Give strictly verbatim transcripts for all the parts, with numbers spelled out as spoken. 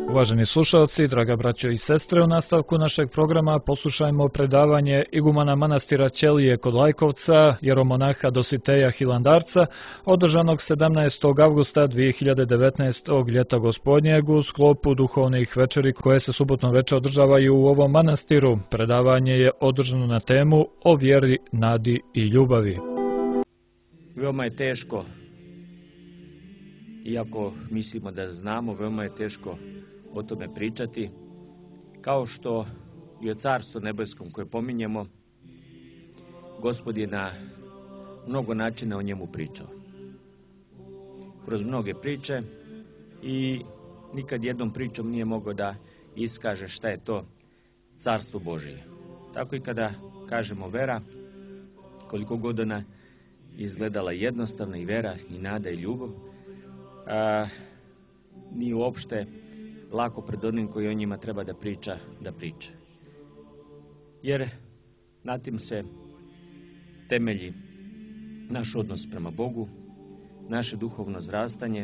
Uvaženi slušalci, draga braćo i sestre, u nastavku našeg programa poslušajmo predavanje igumana manastira Ćelije kod Lajkovca, jeromonaha Dositeja Hilandarca, održanog sedamnaestog avgusta dvije hiljade devetnaestog ljeta gospodnjeg u sklopu duhovnih večeri koje se subotnom večer održavaju u ovom manastiru. Predavanje je održano na temu o vjeri, nadi i ljubavi. Veoma je teško, iako mislimo da znamo, veoma je teško o tome pričati, kao što i o Carstvu nebeskom koje pominjemo, Gospod je na mnogo načina o njemu pričao. Kroz mnoge priče i nikad jednom pričom nije mogao da iskaže šta je to Carstvo Božije. Tako i kada kažemo vera, koliko god ona izgledala jednostavna i vera i nada i ljubav, a, nije uopšte lako pred onim koji o njima treba da priča, da priča. Jer na tim se temelji naš odnos prema Bogu, naše duhovno zrastanje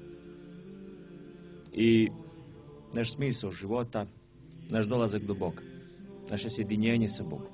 i naš smisao života, naš dolazak do Boga, naše sjedinjenje sa Bogom.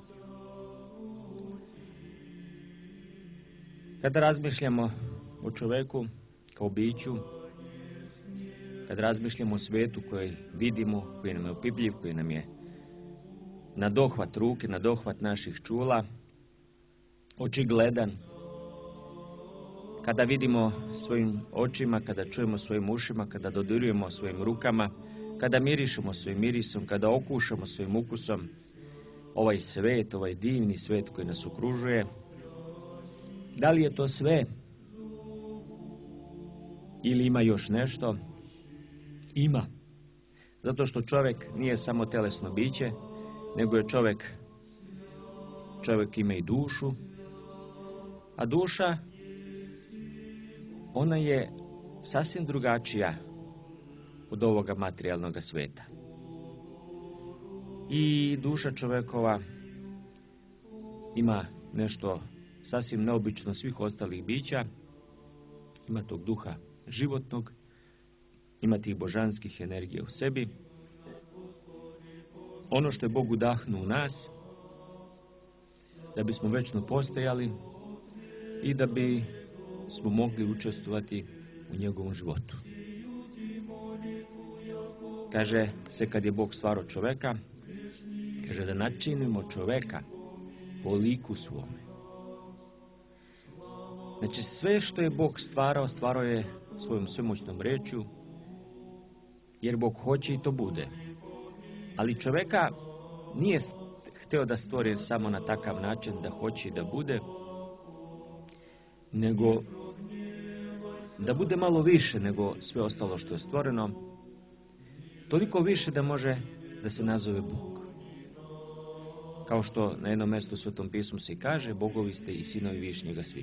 Kada razmišljamo o čoveku kao biću, kad razmišljamo o svijetu koji vidimo, koji nam je opipljiv, koji nam je na dohvat ruke, na dohvat naših čula, očigledan, kada vidimo svojim očima, kada čujemo svojim ušima, kada dodirujemo svojim rukama, kada mirišemo svojim mirisom, kada okušamo svojim ukusom ovaj svet, ovaj divni svet koji nas okružuje, da li je to sve ili ima još nešto? Ima. Zato što čovjek nije samo telesno biće, nego je čovjek, čovjek ima i dušu, a duša, ona je sasvim drugačija od ovoga materijalnog sveta. I duša čovjekova ima nešto sasvim neobično svih ostalih bića, ima tog duha životnog, ima tih božanskih energija u sebi. Ono što je Bog udahnuo u nas, da bismo večno postojali i da bi smo mogli učestvovati u njegovom životu. Kaže se kad je Bog stvarao čoveka, kaže da načinimo čoveka po liku svome. Znači sve što je Bog stvarao, stvarao je svojom svemoćnom rečju, jer Bog hoće i to bude. Ali čoveka nije hteo da stvori samo na takav način da hoće i da bude, nego da bude malo više nego sve ostalo što je stvoreno, toliko više da može da se nazove Bog. Kao što na jednom mjestu u Svetom pismu se kaže, bogovi ste i sinovi višnjega svi.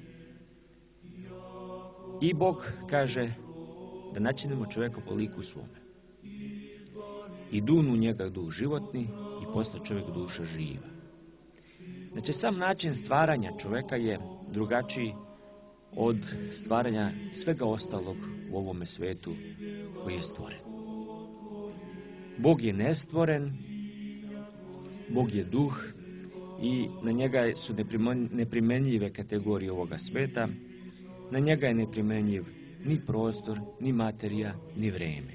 I Bog kaže da načinimo čovjeka po liku svome. I dunu njega duh životni i posle čovjek duša živa. Znači sam način stvaranja čovjeka je drugačiji od stvaranja svega ostalog u ovome svetu koji je stvoren. Bog je nestvoren, Bog je duh i na njega su neprimenljive kategorije ovoga sveta. Na njega je neprimenljiv ni prostor, ni materija, ni vreme.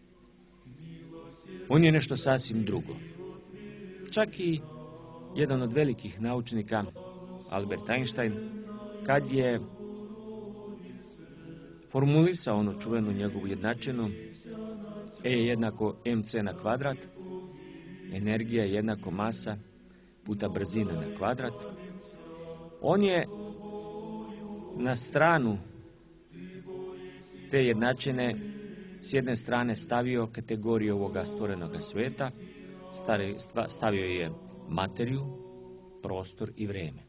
On je nešto sasvim drugo. Čak i jedan od velikih naučnika, Albert Einstein, kad je formulisao onu čuvenu njegovu jednačinu, E je jednako mc na kvadrat, energija je jednako masa puta brzina na kvadrat, on je na stranu te jednačine s jedne strane stavio kategoriju ovoga stvorenog sveta, stavio je materiju, prostor i vreme.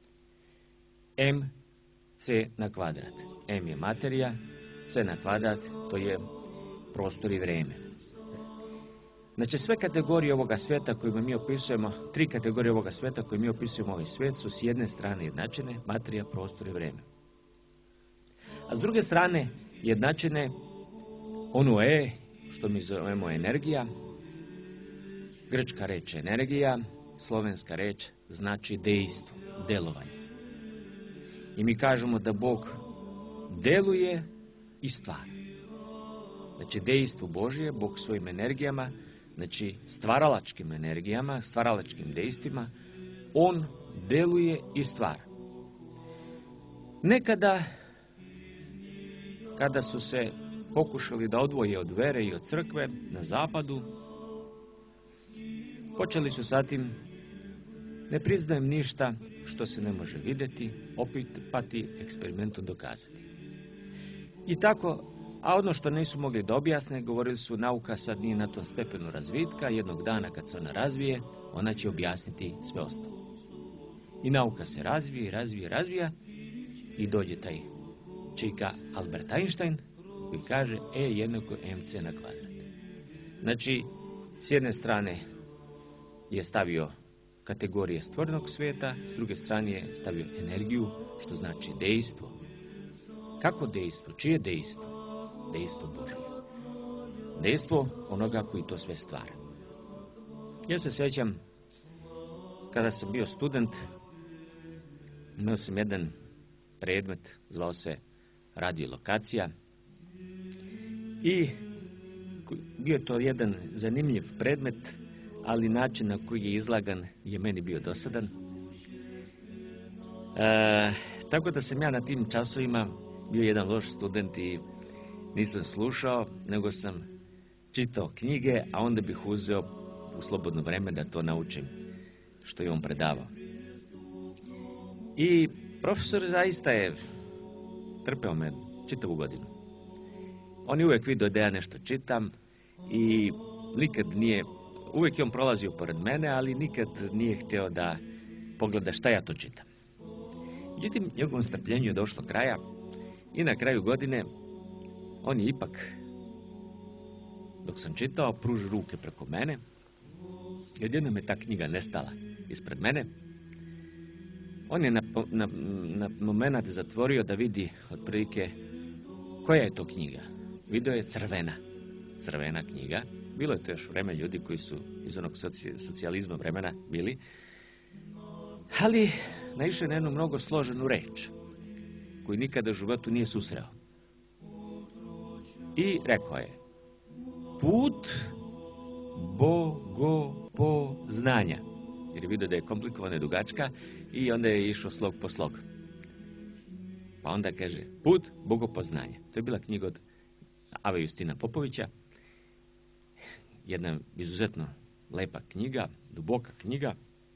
Mc na kvadrat. M je materija, C na kvadrat, to je prostor i vreme. Znači sve kategorije ovoga sveta koje mi opisujemo, tri kategorije ovoga sveta koje mi opisujemo ovaj svijet su s jedne strane jednačine, materija, prostor i vreme. A s druge strane jednačine ono E što mi zovemo energija. Grčka reč energija, slovenska reč znači dejstvo, delovanje. I mi kažemo da Bog deluje i stvara. Znači, dejstvo Božje, Bog svojim energijama, znači stvaralačkim energijama, stvaralačkim dejstvima, On deluje i stvara. Nekada, kada su se pokušali da odvoje od vere i od crkve na zapadu, počeli su sa tim: ne priznajem ništa što se ne može vidjeti, opipati, eksperimentom dokazati. I tako, a ono što nisu mogli da objasne, govorili su: nauka sad nije na tom stepenu razvitka, jednog dana kad se ona razvije, ona će objasniti sve ostalo. I nauka se razvije, razvije, razvija i dođe taj čika Albert Einstein koji kaže: E jednako mc na kvadrat. Znači, s jedne strane je stavio kategorije stvornog svijeta, s druge strane je stavio energiju, što znači dejstvo. Kako dejstvo? Čije dejstvo? Dejstvo Božje. Dejstvo onoga koji to sve stvara. Ja se sjećam, kada sam bio student, imao sam jedan predmet, zvao se radiolokacija, i bio to jedan zanimljiv predmet, ali način na koji je izlagan je meni bio dosadan. E, tako da sam ja na tim časovima bio jedan loš student i nisam slušao, nego sam čitao knjige, a onda bih uzeo u slobodno vreme da to naučim što je on predavao. I profesor zaista je trpeo me čitavu godinu. On je uvijek vidio da ja nešto čitam i nikad nije, uvijek je on prolazio pored mene, ali nikad nije htio da pogleda šta ja to čitam. Međutim, njegovom strpljenju je došlo kraja i na kraju godine on je ipak, dok sam čitao, pružio ruke preko mene. Jedino je ta knjiga nestala ispred mene. On je na, na, na moment zatvorio da vidi otprilike koja je to knjiga. Vidio je crvena, crvena knjiga. Bilo je to još vreme ljudi koji su iz onog socijalizma vremena bili. Ali naišao je na jednu mnogo složenu reč koju nikada u životu nije susreo. I rekao je: put bogopoznanja. Jer je vidio da je komplikovana i dugačka i onda je išao slog po slog. Pa onda kaže: put bogopoznanja. To je bila knjiga od Ave Justina Popovića. Jedna izuzetno lepa knjiga, duboka knjiga.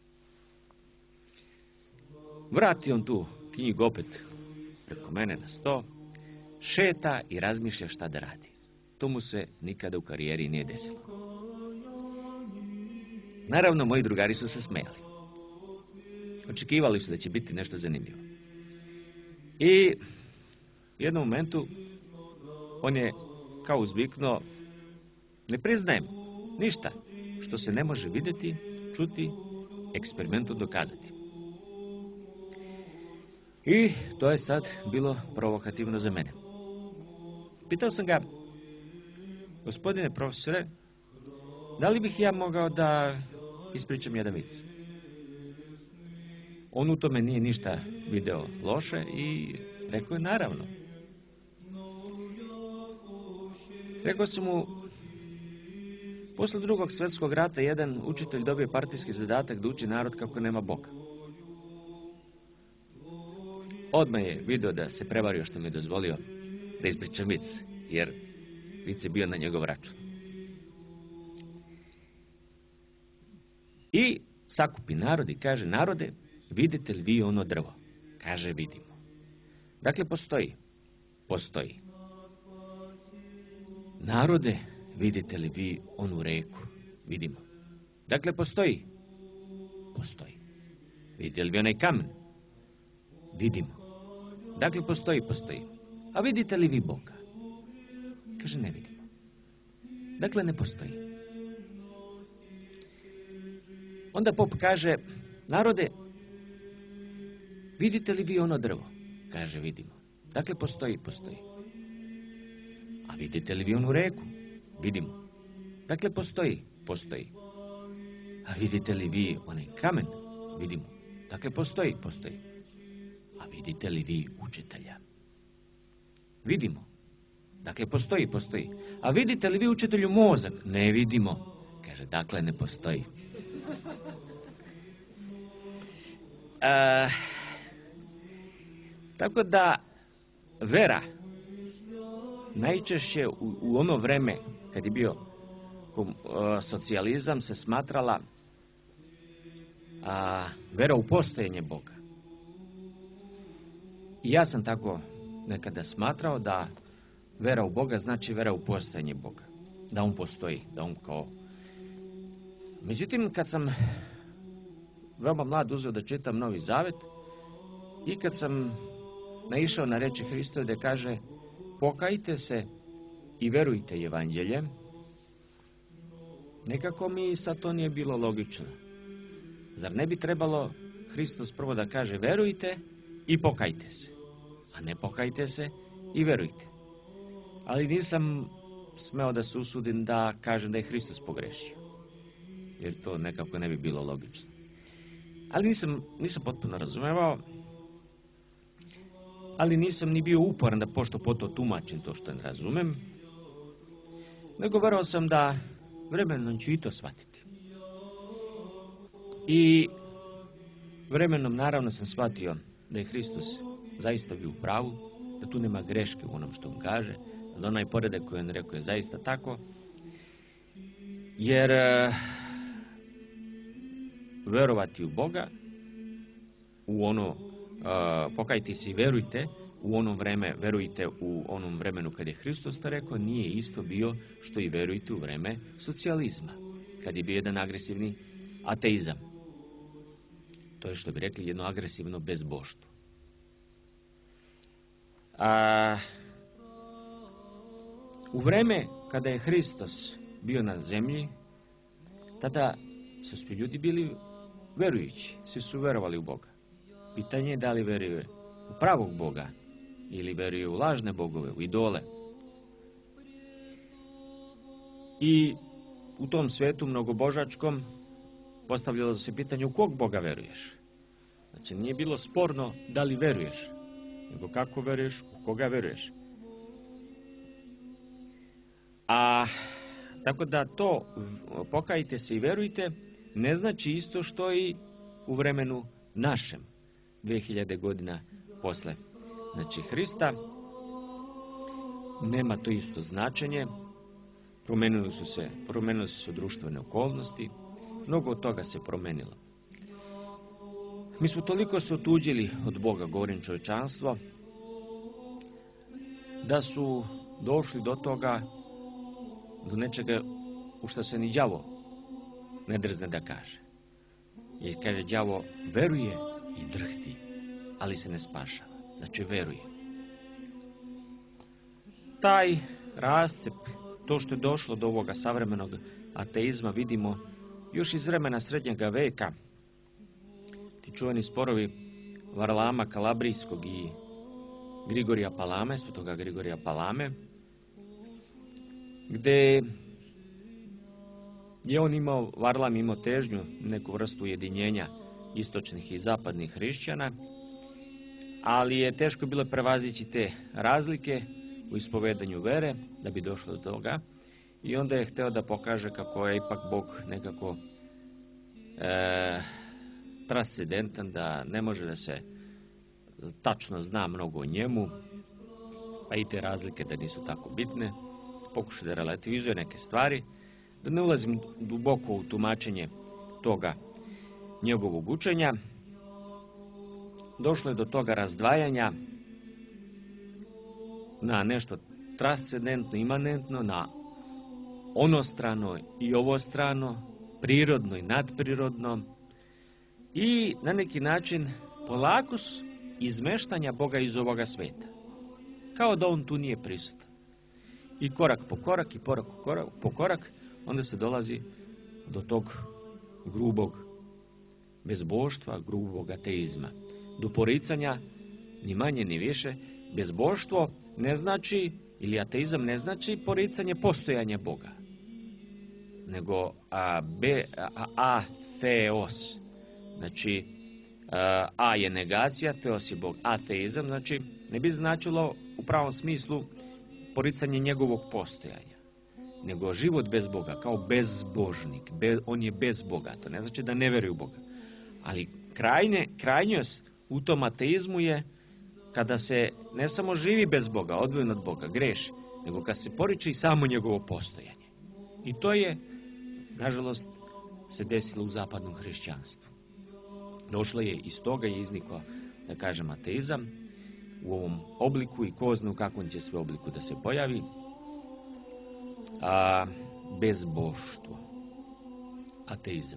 Vrati on tu knjigu opet preko mene na sto, šeta i razmišlja šta da radi. To mu se nikada u karijeri nije desilo. Naravno, moji drugari su se smejali. Očekivali su da će biti nešto zanimljivo. I u jednom momentu on je kao uzviknuo: ne priznajem ništa što se ne može vidjeti, čuti, eksperimentom dokazati. I to je sad bilo provokativno za mene. Pitao sam ga: gospodine profesore, da li bih ja mogao da ispričam jedan vic? On u tome nije ništa video loše i rekao je: naravno. Rekao sam mu: posle drugog svjetskog rata jedan učitelj dobio partijski zadatak da uči narod kako nema Boga. Odmah je vidio da se prevario što mi je dozvolio da ispričam vic, jer vic je bio na njegov račun. I sakupi narod i kaže: narode, vidite li vi ono drvo? Kaže: vidimo. Dakle, postoji. Postoji. Narode, vidite li vi onu reku? Vidimo. Dakle, postoji. Postoji. Vidite li vi onaj kamen? Vidimo. Dakle, postoji, postoji. A vidite li vi Boga? Kaže: ne vidimo. Dakle, ne postoji. Onda pop kaže: narode, vidite li vi ono drvo? Kaže: vidimo. Dakle, postoji, postoji. A vidite li vi onu reku? Vidimo. Dakle, postoji, postoji. A vidite li vi onaj kamen? Vidimo. Dakle, postoji, postoji. A vidite li vi učitelja? Vidimo. Dakle, postoji, postoji. A vidite li vi učitelju mozak? Ne vidimo. Kaže, dakle, ne postoji. E, tako da, vera najčešće u, u ono vreme kad je bio um, uh, socijalizam se smatrala a, vera u postojanje Boga. I ja sam tako nekada smatrao da vera u Boga znači vera u postojanje Boga. Da on postoji, da on kao... Međutim, kad sam veoma mlad uzeo da čitam Novi Zavet i kad sam naišao na reči Hristove da kaže pokajte se i verujte evanđelje, nekako mi sad to nije bilo logično. Zar ne bi trebalo Hristos prvo da kaže verujte i pokajte se, a ne pokajte se i verujte. Ali nisam smeo da se usudim da kažem da je Hristos pogrešio, jer to nekako ne bi bilo logično. Ali nisam, nisam potpuno razumevao, ali nisam ni bio uporan da pošto po to tumačim to što ne razumem, nego verovao sam da vremenom ću i to shvatiti. I vremenom naravno sam shvatio da je Hristos zaista bio u pravu, da tu nema greške u onom što on kaže, da onaj poredak koji on rekao je zaista tako, jer uh, verovati u Boga, u ono, uh, pokajte se i verujte, u onom vreme, verujte u onom vremenu kad je Hristos to rekao, nije isto bio što i verujte u vreme socijalizma, kad je bio jedan agresivni ateizam. To je što bi rekli jedno agresivno bezboštvo. A, u vreme kada je Hristos bio na zemlji, tada su svi ljudi bili verujući, svi su verovali u Boga. Pitanje je da li veruje u pravog Boga ili veruje u lažne bogove, u idole. I u tom svetu mnogobožačkom postavljalo se pitanje u kog Boga veruješ. Znači nije bilo sporno da li veruješ, nego kako veruješ, u koga veruješ. A tako da to pokajte se i verujte ne znači isto što i u vremenu našem, dve hiljade godina posle znači Hrista. Nema to isto značenje. Promenili su se, promenili su se društvene okolnosti, mnogo od toga se promenilo. Mi smo toliko se otuđili od Boga, govorim čovječanstvo, da su došli do toga, do nečega u što se ni đavo ne drzne da kaže. Jer kaže đavo veruje i drhti, ali se ne spašava. Znači veruje. Taj rascep, to što je došlo do ovoga savremenog ateizma, vidimo još iz vremena srednjega veka. Ti čuveni sporovi Varlama Kalabrijskog i Grigorija Palame, svetoga Grigorija Palame, gde je on imao, Varlam imao težnju, neku vrstu ujedinjenja istočnih i zapadnih hrišćana, ali je teško bilo prevazići te razlike u ispovedanju vere, da bi došlo do toga. I onda je hteo da pokaže kako je ipak Bog nekako e, transcendentan, da ne može da se tačno zna mnogo o njemu, pa i te razlike da nisu tako bitne. Pokušaj da relativizuje neke stvari, da ne ulazim duboko u tumačenje toga njegovog učenja. Došlo je do toga razdvajanja na nešto transcendentno, imanentno, na onostrano i ovostrano, prirodno i nadprirodno, i na neki način polako izmeštanja Boga iz ovoga sveta. Kao da on tu nije prisutan. I korak po korak, i korak po korak, po korak, onda se dolazi do tog grubog bezboštva, grubog ateizma. Do poricanja, ni manje ni više. Bezboštvo ne znači ili ateizam ne znači poricanje postojanja Boga, nego a, be, a, a, theos, znači a, a je negacija, theos je Bog. Ateizam znači ne bi značilo u pravom smislu poricanje njegovog postojanja, nego život bez Boga, kao bezbožnik, bez, on je bez Boga, to ne znači da ne vjeruje u Boga. Ali krajnje, krajnjost u tom ateizmu je kada se ne samo živi bez Boga, odvojen od Boga, greši, nego kad se poriče i samo njegovo postojanje. I to je, nažalost, se desilo u zapadnom hrišćanstvu. Došlo je iz toga je iznikao, da kažem, ateizam u ovom obliku i ko zna u kakvom će sve obliku da se pojavi, a bezboštvo, ateizam.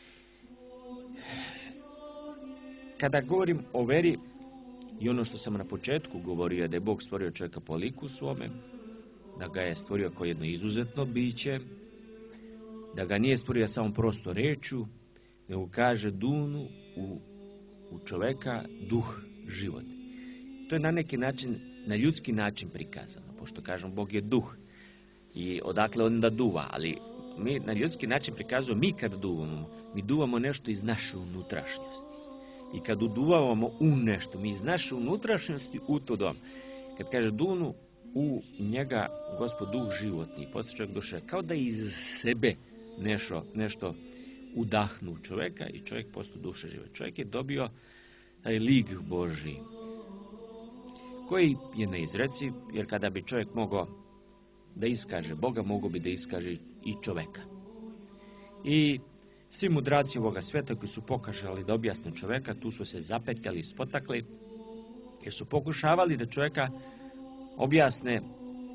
Kada govorim o veri, i ono što sam na početku govorio, da je Bog stvorio čovjeka po liku svome, da ga je stvorio kao jedno izuzetno biće, da ga nije stvorio samo prosto rečju, nego kaže dunu u, u čovjeka duh život. To je na neki način, na ljudski način prikazano, pošto kažem Bog je duh i odakle on da duva, ali mi na ljudski način prikazujemo, mi kad duvamo, mi duvamo nešto iz naše unutrašnjosti. I kad uduvavamo u nešto, mi iz naše unutrašnjosti u to dom. Kad kaže dunu u njega Gospod duh životni, poslije čovjek duše, kao da iz sebe nešto, nešto udahnu čovjeka i čovjek posto duše život. Čovjek je dobio taj lik Božji, koji je neizreciv, jer kada bi čovjek mogao da iskaže Boga, mogao bi da iskaže i čovjeka. I svi mudraci ovoga sveta koji su pokušali da objasne čovjeka, tu su se zapetljali i spotakli, jer su pokušavali da čovjeka objasne e,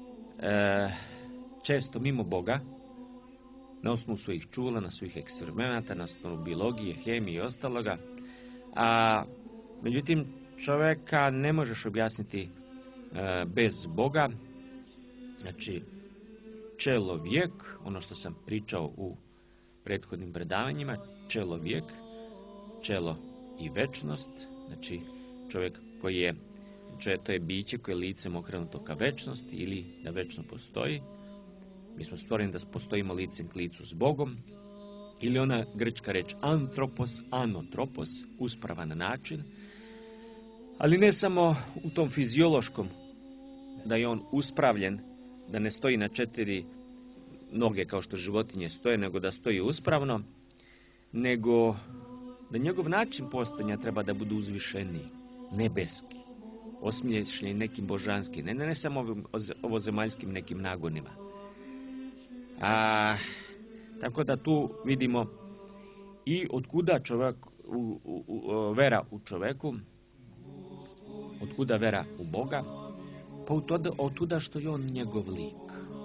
često mimo Boga, na osnovu svojih čula, na svojih eksperimenata, na osnovu biologije, hemije i ostaloga. A međutim, čovjeka ne možeš objasniti e, bez Boga. Znači, čelovijek, ono što sam pričao u prethodnim predavanjima, čelovijek, čelo i večnost, znači čovjek koji je, čovjek, to je biće koje je licem okrenuto ka večnosti ili da večno postoji. Mi smo stvoreni da postojimo licem k licu s Bogom, ili ona grčka reč antropos, anotropos, uspravan način, ali ne samo u tom fiziološkom, da je on uspravljen, da ne stoji na četiri noge kao što životinje stoje, nego da stoji uspravno, nego da njegov način postojanja treba da bude uzvišeniji, nebeski, osmišljen nekim božanskim, ne, ne, ne samo ovim ovozemaljskim nekim nagonima. A, tako da tu vidimo i otkuda čovjek, u, u, u, vera u čovjeku, otkuda vera u Boga, pa od tuda što je on njegov lik.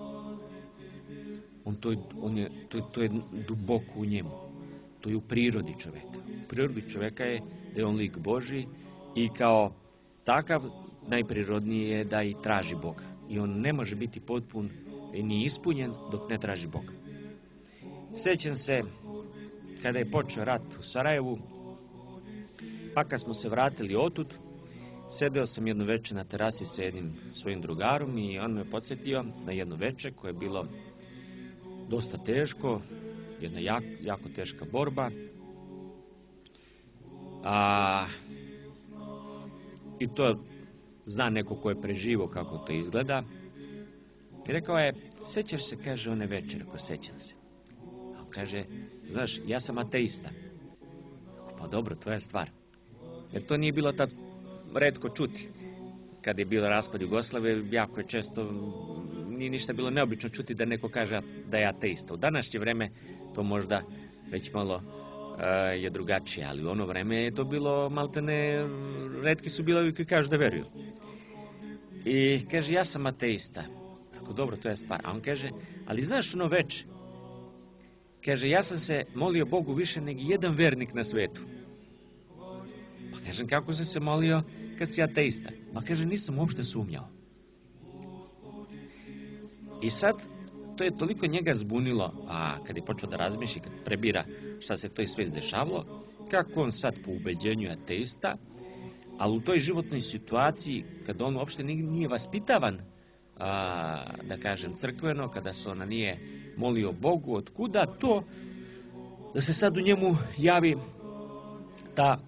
On to, on je, to, to je duboko u njemu. To je u prirodi čovjeka. U prirodi čovjeka je da je on lik Božji i kao takav najprirodnije je da i traži Boga. I on ne može biti potpun i ni ispunjen dok ne traži Boga. Sjećam se kada je počeo rat u Sarajevu, pa kad smo se vratili otud, sedeo sam jedno večer na terasi sa jednim svojim drugarom i on me podsjetio na jedno večer koje je bilo dosta teško, jedna jak, jako teška borba. A, I to zna neko ko je preživo kako to izgleda. I rekao je, sjećaš se, kaže, one večere, ko sjećam se. A on kaže, znaš, ja sam ateista. Pa dobro, tvoja stvar. Jer to nije bilo tad retko čuti. Kad je bilo raspad Jugoslavije, jako je često, nije ništa bilo neobično čuti da neko kaže da je ateista. U današnje vreme to možda već malo uh, je drugačije, ali u ono vreme je to bilo maltene, retki su bilo koji kažu da veruju. I kaže, ja sam ateista. Ako dobro, to je stvar. A on kaže, ali znaš ono večer? Kaže, ja sam se molio Bogu više nego jedan vernik na svetu. Pa kažem, kako si se molio kad si ateista? Pa kaže, nisam uopšte sumnjao. I sad, to je toliko njega zbunilo, a kad je počeo da razmišlja, kad prebira šta se to i sve izdešavalo, kako on sad po ubeđenju ateista, ali u toj životnoj situaciji, kad on uopšte nije vaspitavan a, da kažem, crkveno, kada se ona nije molio Bogu, otkuda to da se sad u njemu javi ta,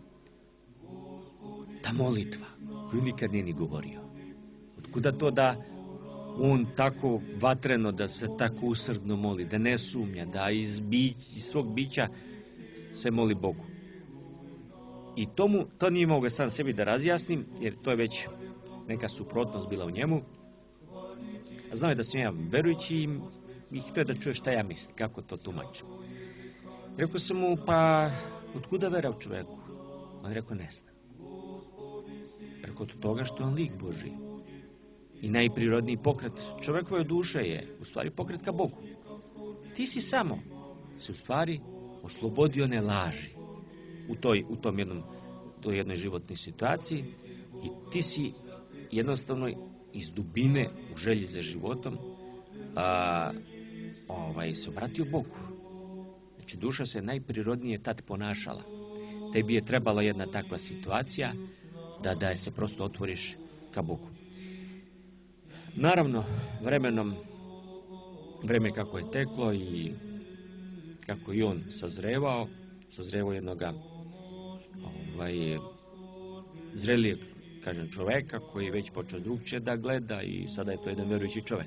ta molitva koju nikad nije ni govorio. Otkuda to da on tako vatreno, da se tako usrdno moli, da ne sumnja, da iz, bić, iz svog bića se moli Bogu. I tomu, to nije mogao sam sebi da razjasnim, jer to je već neka suprotnost bila u njemu. A znao je da sam ja verujući i, i htio da čuje šta ja mislim, kako to tumačim. Rekao sam mu, pa otkuda vera u čoveku? On rekao, ne znam. Rekao, od toga što je on lik Božji. I najprirodniji pokret čovekove duše je u stvari pokret ka Bogu. Ti si samo se u stvari oslobodio one laži u toj, u tom jednom, toj jednoj životnoj situaciji i ti si jednostavno iz dubine u želji za životom a, ovaj, se obratio Bogu. Znači duša se najprirodnije tad ponašala. Tebi je trebala jedna takva situacija da, da se prosto otvoriš ka Bogu. Naravno, vremenom, vreme kako je teklo i kako je on sazrevao, sazrevao jednoga ovaj, zrelijeg, kažem, čoveka koji je već počeo drugčije da gleda i sada je to jedan verujući čovek.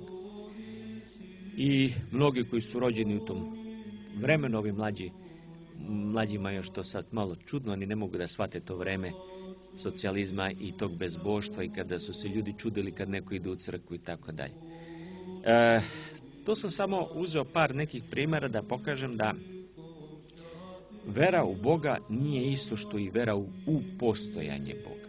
I mnogi koji su rođeni u tom vremenu, ovi mlađi, mlađima još to sad malo čudno, oni ne mogu da shvate to vreme socijalizma i tog bezboštva i kada su se ljudi čudili kad neko ide u crkvu i tako dalje. E, to sam samo uzeo par nekih primjera da pokažem da vera u Boga nije isto što i vera u, u postojanje Boga.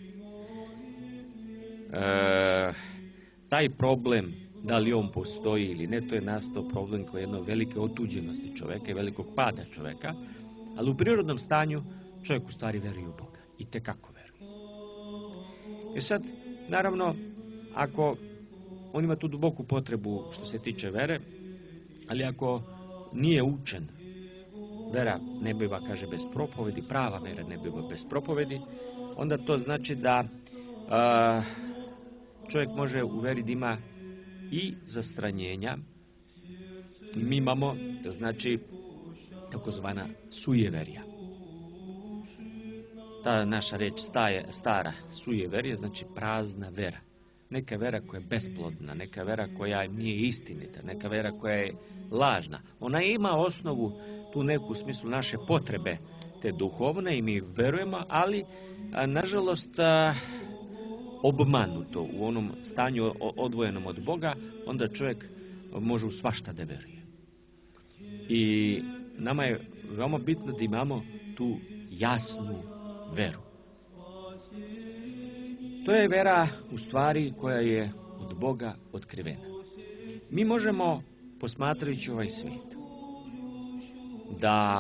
E, taj problem, da li on postoji ili ne, to je nastao problem kao jedno velike otuđenosti čoveka i velikog pada čoveka, ali u prirodnom stanju čovjek u stvari veruje u Boga. I tekako veruje. I sad, naravno, ako on ima tu duboku potrebu što se tiče vere, ali ako nije učen, vera ne biva, kaže, bez propovedi, prava vera ne biva bez propovedi, onda to znači da a, čovjek može u veri da ima i zastranjenja. Mi imamo, to znači, takozvana sujeverija. Ta naša reč staje, stara sujeverija, znači prazna vera. Neka vera koja je besplodna, neka vera koja nije istinita, neka vera koja je lažna. Ona ima osnovu, tu neku u smislu naše potrebe, te duhovne, i mi verujemo, ali a, nažalost a, obmanuto u onom stanju odvojenom od Boga, onda čovjek može u svašta da veruje. I nama je veoma bitno da imamo tu jasnu veru. To je vera u stvari koja je od Boga otkrivena. Mi možemo, posmatrajući ovaj svijet, da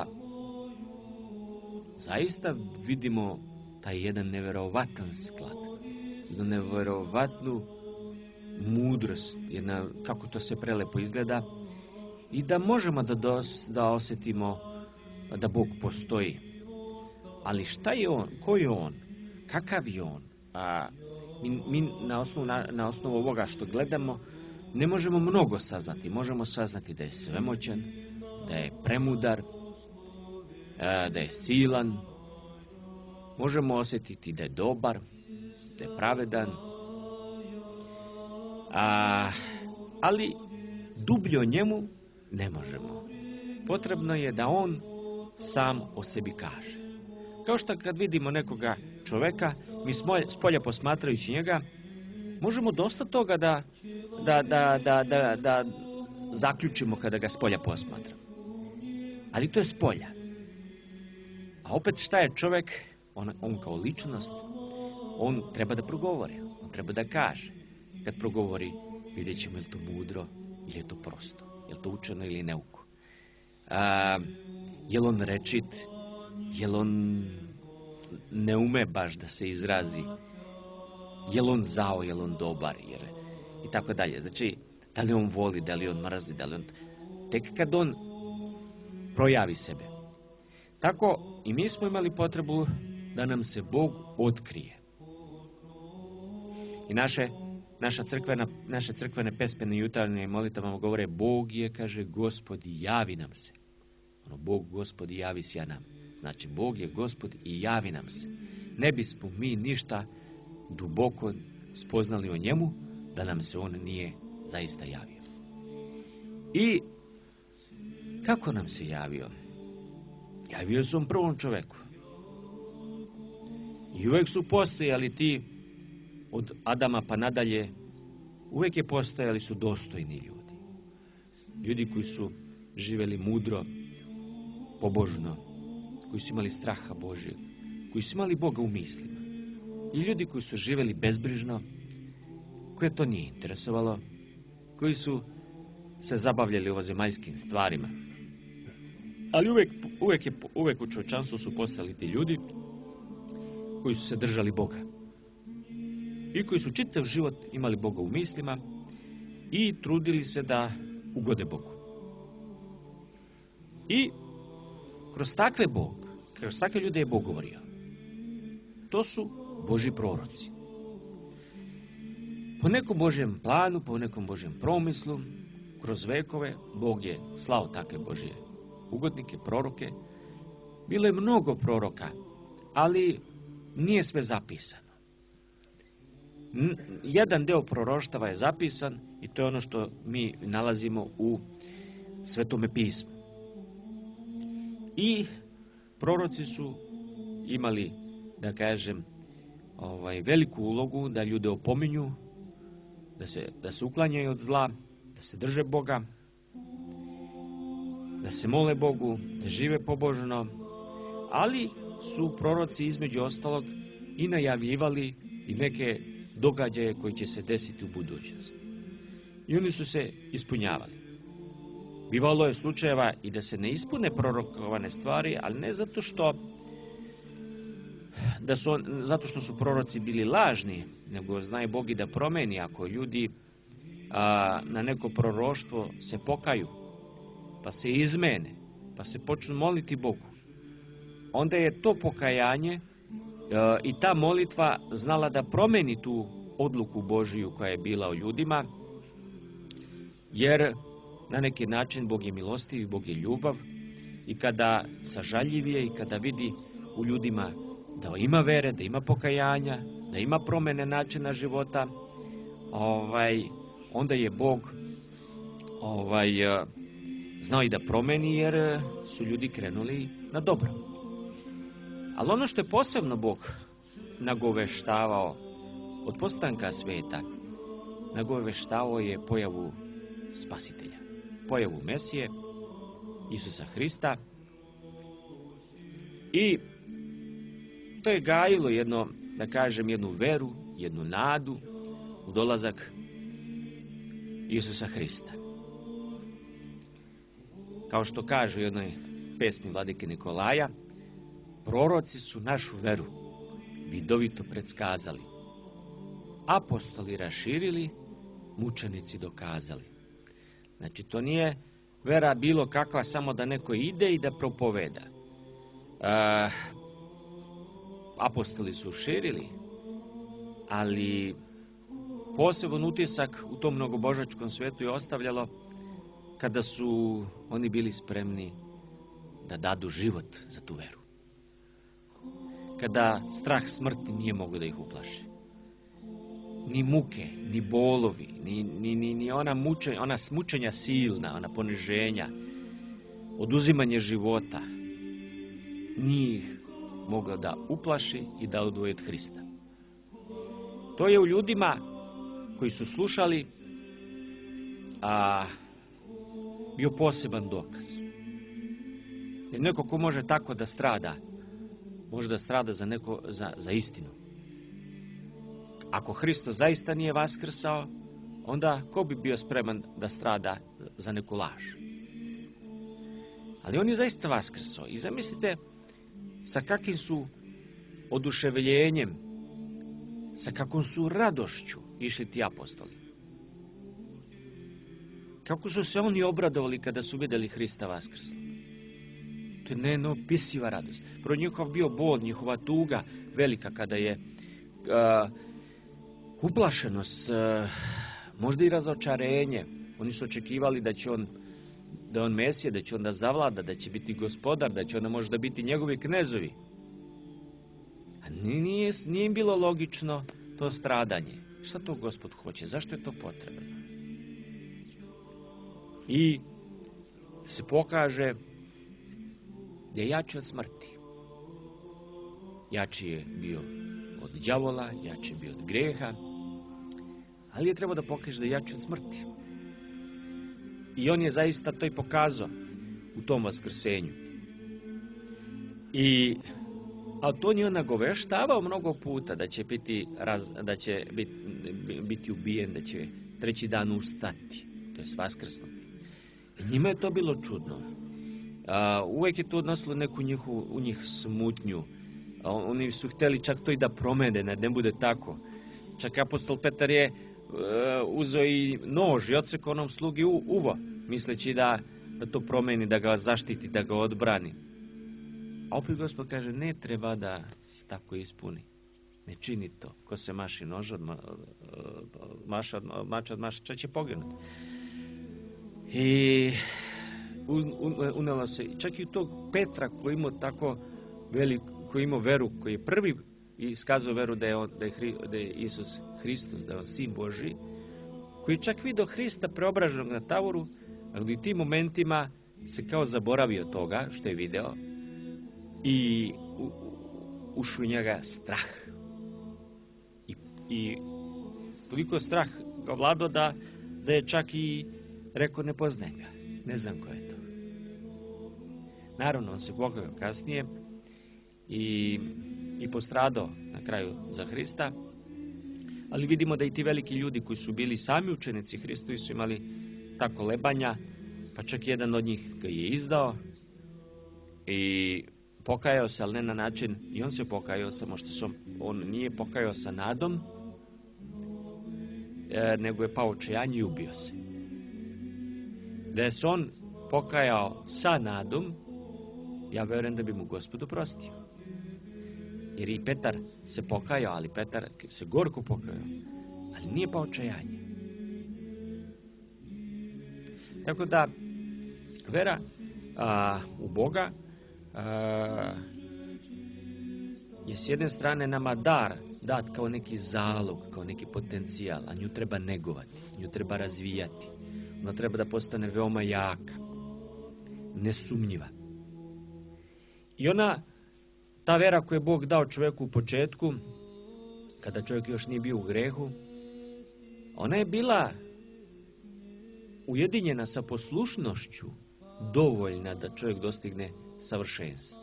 zaista vidimo taj jedan neverovatan sklad, jednu neverovatnu mudrost, jedna, kako to se prelepo izgleda, i da možemo da, dos, da osjetimo da Bog postoji. Ali šta je on? Ko je on? Kakav je on? A, mi mi na, osnovu, na, na osnovu ovoga što gledamo ne možemo mnogo saznati. Možemo saznati da je svemoćan, da je premudar, a, da je silan. Možemo osjetiti da je dobar, da je pravedan. A, ali dublje o njemu ne možemo. Potrebno je da on sam o sebi kaže. Kao što kad vidimo nekoga čoveka, mi s polja posmatrajući njega, možemo dosta toga da, da, da, da, da, da zaključimo kada ga s polja posmatramo. Ali to je s polja. A opet šta je čovek? On, on kao ličnost, on treba da progovori, on treba da kaže. Kad progovori, vidjet ćemo je li to mudro ili je to prosto, je li to učeno ili neuko. A, je li on rečit, je li on ne ume baš da se izrazi, je li on zao, je li on dobar, jer, i tako dalje. Znači, da li on voli, da li on mrzi, da li on... Tek kad on projavi sebe. Tako i mi smo imali potrebu da nam se Bog otkrije. I naše naša crkvena, naše crkvene pesme jutarnje molitvama govore Bog je, kaže, Gospodi, javi nam se. Ono, Bog, Gospodi, javi se nam. Znači, Bog je Gospod i javi nam se. Ne bismo mi ništa duboko spoznali o njemu, da nam se on nije zaista javio. I kako nam se javio? Javio se on prvom čoveku. I uvek su postojali ti, od Adama pa nadalje, uvek je postojali su dostojni ljudi. Ljudi koji su živjeli mudro, pobožno, koji su imali straha Božjeg, koji su imali Boga u mislima. I ljudi koji su živjeli bezbrižno, koje to nije interesovalo, koji su se zabavljali ovozemaljskim stvarima. Ali uvek, uvek, je, uvek u čovječanstvu su postali ti ljudi koji su se držali Boga. I koji su čitav život imali Boga u mislima i trudili se da ugode Bogu. I kroz takve Bog, kroz takve ljude je Bog govorio. To su Božji proroci. Po nekom Božjem planu, po nekom Božjem promislu, kroz vekove, Bog je slao takve Božje ugodnike, proroke. Bilo je mnogo proroka, ali nije sve zapisano. Jedan deo proroštava je zapisan i to je ono što mi nalazimo u Svetome pismu. I proroci su imali, da kažem, ovaj, veliku ulogu da ljude opominju, da se, da se uklanjaju od zla, da se drže Boga, da se mole Bogu, da žive pobožno, ali su proroci između ostalog i najavljivali i neke događaje koji će se desiti u budućnosti. I oni su se ispunjavali. Bivalo je slučajeva i da se ne ispune prorokovane stvari, ali ne zato što da su, zato što su proroci bili lažni, nego zna Bog i da promeni ako ljudi a, na neko proroštvo se pokaju, pa se izmene, pa se počnu moliti Bogu. Onda je to pokajanje a, i ta molitva znala da promeni tu odluku Božiju koja je bila o ljudima, jer na neki način Bog je milostiv i Bog je ljubav i kada sažaljivije i kada vidi u ljudima da ima vere, da ima pokajanja, da ima promene načina života, ovaj, onda je Bog ovaj, znao i da promeni jer su ljudi krenuli na dobro. Ali ono što je posebno Bog nagoveštavao od postanka sveta, nagoveštavao je pojavu Spasitelja, pojavu Mesije, Isusa Hrista, i to je gajilo jedno, da kažem, jednu veru, jednu nadu u dolazak Isusa Hrista. Kao što kaže u jednoj pesmi Vladike Nikolaja, proroci su našu veru vidovito predskazali, apostoli raširili, mučenici dokazali. Znači, to nije vera bilo kakva samo da neko ide i da propoveda. E, apostoli su širili, ali poseban utisak u tom mnogobožačkom svetu je ostavljalo kada su oni bili spremni da dadu život za tu veru. Kada strah smrti nije mogao da ih uplaši. Ni muke, ni bolovi, ni, ni, ni, ni ona, mučenja, ona smučenja silna, ona poniženja, oduzimanje života, nije ih mogao da uplaši i da odvoji od Hrista. To je u ljudima koji su slušali a, bio poseban dokaz. Jer neko ko može tako da strada, može da strada za, neko, za, za istinu. Ako Hristos zaista nije vaskrsao, onda ko bi bio spreman da strada za neku laž? Ali on je zaista vaskrsao. I zamislite sa kakvim su oduševljenjem, sa kakvom su radošću išli ti apostoli. Kako su se oni obradovali kada su vidjeli Hrista vaskrsla. To je neopisiva radost. Pro njihov bio bol, njihova tuga velika kada je uh, uplašenost, možda i razočarenje. Oni su očekivali da će on, da je on Mesija, da će on da zavlada, da će biti gospodar, da će onda možda biti njegovi knezovi. A nije, nije im bilo logično to stradanje. Šta to Gospod hoće? Zašto je to potrebno? I se pokaže da je jači od smrti. Jači je bio od đavola, jači je bio od greha, ali je trebao da pokaže da je jači od smrti. I on je zaista to i pokazao u tom vaskrsenju. I a to nije on nagoveštavao mnogo puta da će biti, raz, da će biti, biti ubijen, da će treći dan ustati, to je vaskrsnuti. I njima je to bilo čudno. A, uvek je to odnosilo neku njihu, u njih smutnju. A, oni su htjeli čak to i da promene, da ne bude tako. Čak apostol Petar je uh, uzeo i nož i odsekao onom slugi u, uvo, misleći da, da to promeni, da ga zaštiti, da ga odbrani. A opet Gospod kaže, ne treba da se tako ispuni. Ne čini to. Ko se maši nož od, ma, maša, od, mača od maša, će poginuti. I un, un, unela se, čak i u tog Petra koji imao tako velik, koji imao veru, koji je prvi iskazao veru da je, on, da je, Hri, da je Isus Hristos, da je on Sin Božji, koji je čak vidio Hrista preobraženog na tavoru, ali u tim momentima se kao zaboravio toga što je video i u, u, ušao u njega strah. I, i toliko strah ga vladao da, da je čak i rekao, ne poznajem ga, ne znam ko je to. Naravno, on se pokajao kasnije i, i postradao na kraju za Hrista, ali vidimo da i ti veliki ljudi koji su bili sami učenici Hristovi su imali ta kolebanja, pa čak jedan od njih ga je izdao i pokajao se, ali ne na način, i on se pokajao, samo što sam, on nije pokajao sa nadom, e, nego je pao očajanje i ubio se. Da je se on pokajao sa nadom, ja verujem da bi mu Gospod oprostio. Jer i Petar se pokajao, ali Petar se gorko pokajao, ali nije pao očajanje. Tako da, vera a, u Boga a, je s jedne strane nama dar, dat kao neki zalog, kao neki potencijal, a nju treba negovati, nju treba razvijati. Ona treba da postane veoma jaka, nesumnjiva. I ona, ta vera koju je Bog dao čovjeku u početku, kada čovjek još nije bio u grehu, ona je bila ujedinjena sa poslušnošću, dovoljna da čovjek dostigne savršenstvo.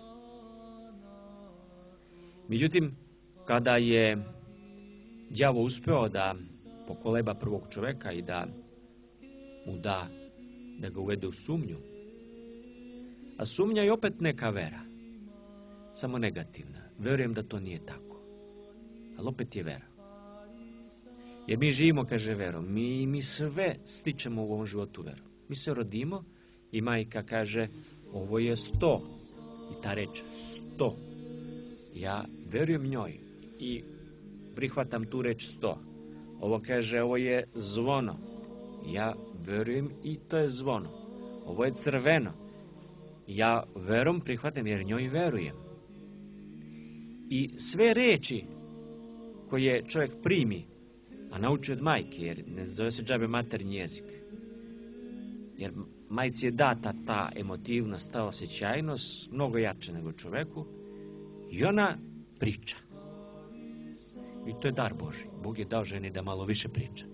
Međutim, kada je đavo uspeo da pokoleba prvog čovjeka i da mu da, da ga uvede u sumnju, a sumnja je opet neka vera, samo negativna. Verujem da to nije tako, ali opet je vera. Jer mi živimo, kaže, verom. Mi, mi sve stičemo u ovom životu verom. Mi se rodimo i majka kaže, ovo je sto. I ta reč, sto. Ja verujem njoj i prihvatam tu reč sto. Ovo kaže, ovo je zvono. Ja verujem i to je zvono. Ovo je crveno. Ja verom prihvatam jer njoj verujem. I sve reči koje čovjek primi, a nauči od majke, jer ne zove se džabe maternji jezik. Jer majci je data ta emotivnost, ta osjećajnost, mnogo jače nego čoveku, i ona priča. I to je dar Božji. Bog je dao ženi da malo više priča.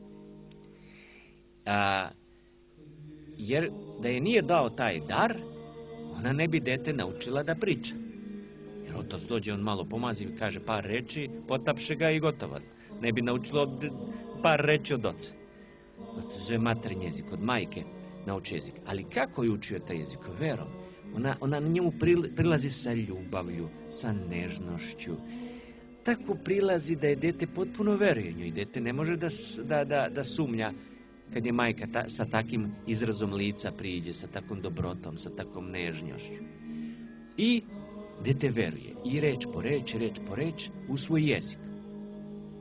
A, jer da je nije dao taj dar, ona ne bi dete naučila da priča. Jer otac dođe, on malo pomazi i kaže par reči, potapše ga i gotovo. Ne bi naučilo par reči od oca. To se zove maternji jezik, od majke nauči jezik. Ali kako je učio taj jezik? Verom. Ona, ona na njemu prilazi sa ljubavlju, sa nežnošću. Tako prilazi da je dete potpuno veruje nju i dete ne može da, da, da, da sumnja kad je majka ta, sa takim izrazom lica priđe, sa takvom dobrotom, sa takvom nežnošću. I dete veruje. I reč po reč, reč po reč u svoj jezik.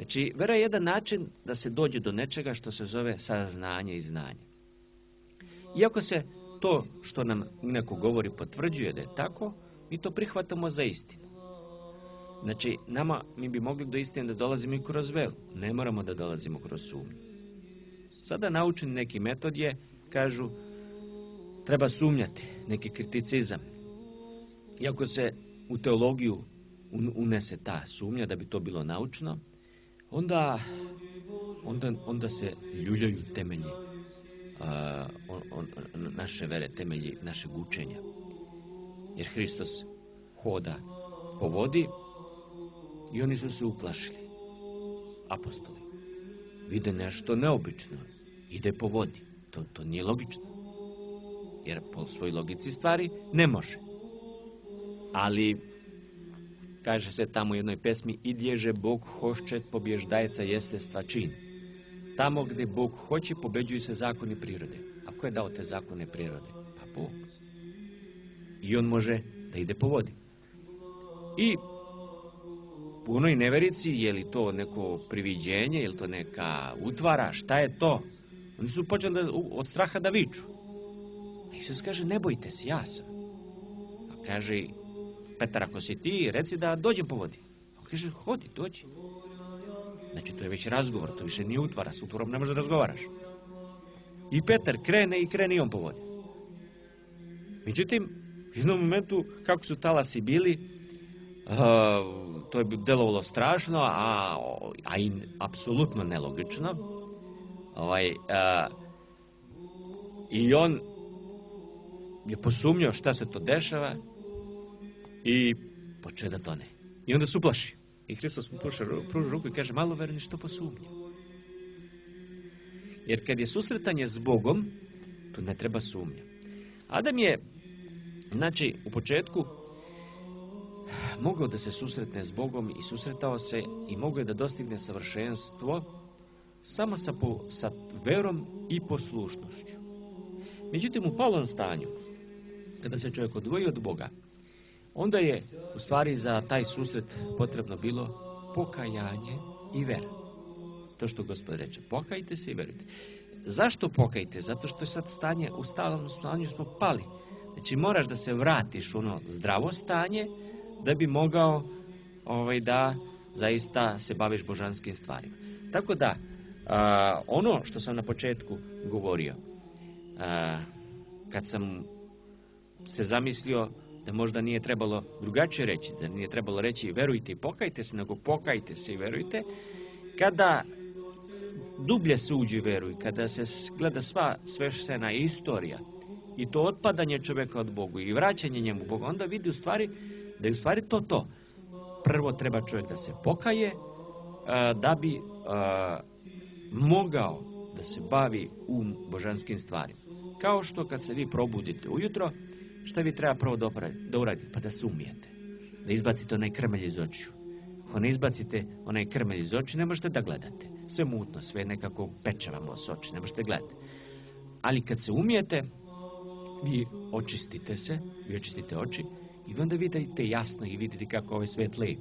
Znači, vera je jedan način da se dođe do nečega što se zove saznanje i znanje. Iako se to što nam neko govori potvrđuje da je tako, mi to prihvatamo za istinu. Znači, nama, mi bi mogli do istine da dolazimo i kroz veru. Ne moramo da dolazimo kroz sumnju. Sada naučeni neki metod je, kažu, treba sumnjati, neki kriticizam. Iako se u teologiju unese ta sumnja da bi to bilo naučno, onda, onda, onda se ljuljaju temelji uh, on, on, naše vere, temelji našeg učenja. Jer Hristos hoda po vodi i oni su se uplašili. Apostoli vide nešto neobično, ide po vodi. To, to nije logično. Jer po svojoj logici stvari ne može. Ali, kaže se tamo u jednoj pesmi, idježe Bog hošće, pobježdajca jestestva čin. Tamo gdje Bog hoće, pobeđuju se zakoni prirode. A ko je dao te zakone prirode? Pa Bog. I on može da ide po vodi. I u onoj neverici, je li to neko priviđenje, je li to neka utvara, šta je to? Oni su počeli da, od straha da viču. A Isus kaže, ne bojte se, ja sam. A kaže, Petar, ako si ti, reci da dođem po vodi. A kaže, hodi, dođi. Znači, to je već razgovor, to više nije utvara, s utvorom ne možeš da razgovaraš. I Petar krene i krene i on po vodi. Međutim, u jednom momentu, kako su talasi bili, uh, to je delovalo strašno, a, a i apsolutno nelogično. Ovaj, uh, I on je posumnjao šta se to dešava i počeo da tone. I onda se uplaši. I Hristos mu pruža ruku i kaže, malo verni što posumnja. Jer kad je susretanje s Bogom, tu ne treba sumnja. Adam je, znači, u početku mogao da se susretne s Bogom i susretao se i mogao je da dostigne savršenstvo samo sa, po, sa verom i poslušnošću. Međutim, u palom stanju, kada se čovjek odvoji od Boga, onda je u stvari za taj susret potrebno bilo pokajanje i vera. To što Gospod reče, pokajte se i verujte. Zašto pokajte? Zato što je sad stanje, u stalnom stanju smo pali. Znači moraš da se vratiš u ono zdravo stanje da bi mogao ovaj, da zaista se baviš božanskim stvarima. Tako da, a, ono što sam na početku govorio, a, kad sam se zamislio da možda nije trebalo drugačije reći, da nije trebalo reći verujte i pokajte se, nego pokajte se i verujte, kada dublje se uđe u veru i kada se gleda sva sveštena istorija i to otpadanje čovjeka od Bogu i vraćanje njemu Bogu, onda vidi u stvari da je u stvari to to. Prvo treba čovjek da se pokaje, a, da bi a, mogao da se bavi um božanskim stvarima. Kao što kad se vi probudite ujutro, šta vi treba prvo da uradite? Pa da se umijete. Da izbacite onaj krmelj iz očiju. Ako ne izbacite onaj krmelj iz očiju, ne možete da gledate. Sve mutno, sve nekako pečavamo s oči, ne možete gledati. Ali kad se umijete, vi očistite se, vi očistite oči i onda vidite jasno i vidite kako ovaj svijet lep.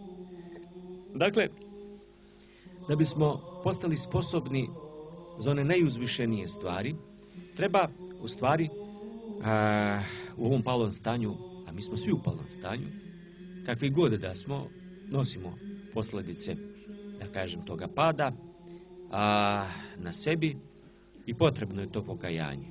Dakle, da bismo postali sposobni za one najuzvišenije stvari, treba u stvari a, u ovom palom stanju, a mi smo svi u palom stanju, kakvi god da smo, nosimo posljedice, da kažem, toga pada a, na sebi i potrebno je to pokajanje.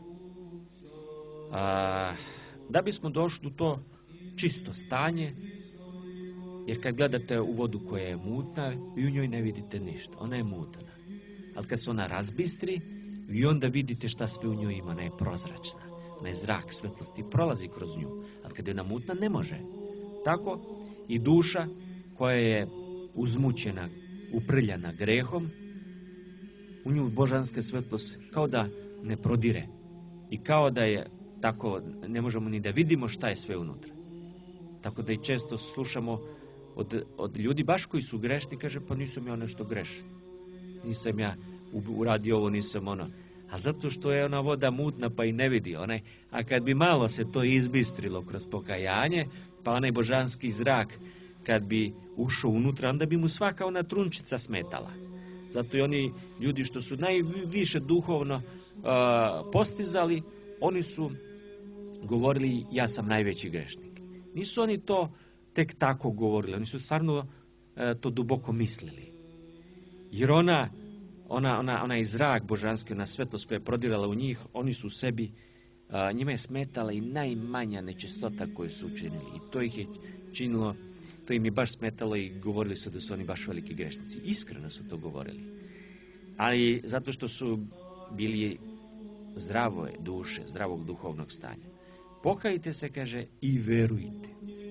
A, da bismo došli u to čisto stanje, jer kad gledate u vodu koja je mutna, vi u njoj ne vidite ništa, ona je mutna. Ali kad se ona razbistri, vi onda vidite šta sve u njoj ima, ona je prozračna, ona je zrak svetlosti, prolazi kroz nju, ali kad je ona mutna, ne može. Tako i duša koja je uzmućena, uprljana grehom, u nju božanske svetlost kao da ne prodire i kao da je tako, ne možemo ni da vidimo šta je sve unutra. Tako da i često slušamo od, od ljudi baš koji su grešni, kaže pa nisam ja nešto grešan, nisam ja uradio ovo, nisam ono, a zato što je ona voda mutna pa i ne vidi onaj, a kad bi malo se to izbistrilo kroz pokajanje, pa onaj božanski zrak kad bi ušao unutra, onda bi mu svaka ona trunčica smetala. Zato i oni ljudi što su najviše duhovno uh, postizali, oni su govorili ja sam najveći grešnik. Nisu oni to tek tako govorili, oni su stvarno uh, to duboko mislili. Jer ona, ona, ona, ona je zrak božanski, ona svetlost koja je prodirala u njih, oni su u sebi, uh, njima je smetala i najmanja nečistota koju su učinili. I to ih je činilo, to im je baš smetalo i govorili su da su oni baš veliki grešnici. Iskreno su to govorili. Ali zato što su bili zdrave duše, zdravog duhovnog stanja. Pokajte se, kaže, i verujte.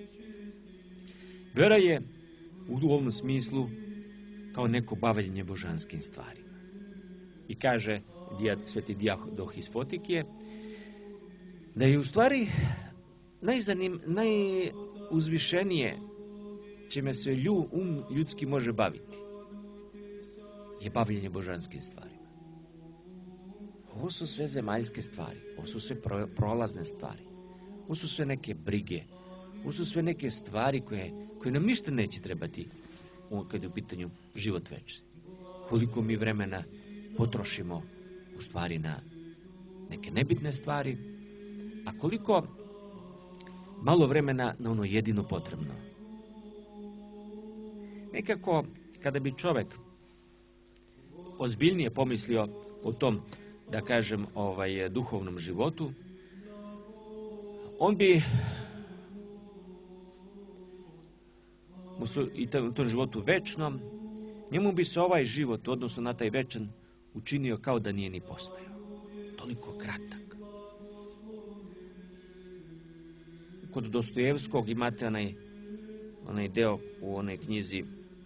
Vera je u ovom smislu kao neko bavljenje božanskim stvarima. I kaže sveti Dijadoh iz Fotikije da je u stvari najzanim, najuzvišenije čime se lju, um ljudski može baviti je bavljenje božanskim stvarima. Ovo su sve zemaljske stvari, ovo su sve pro, prolazne stvari, ovo su sve neke brige, ovo su sve neke stvari koje, koje nam ništa neće trebati kad je u pitanju život večni. Koliko mi vremena potrošimo u stvari na neke nebitne stvari, a koliko malo vremena na ono jedino potrebno. Nekako, kada bi čovjek ozbiljnije pomislio o tom, da kažem, ovaj, duhovnom životu, on bi mu su, i u tom životu večnom, njemu bi se ovaj život, odnosno na taj večan, učinio kao da nije ni postojao. Toliko kratak. Kod Dostojevskog imate onaj, onaj deo u onoj knjizi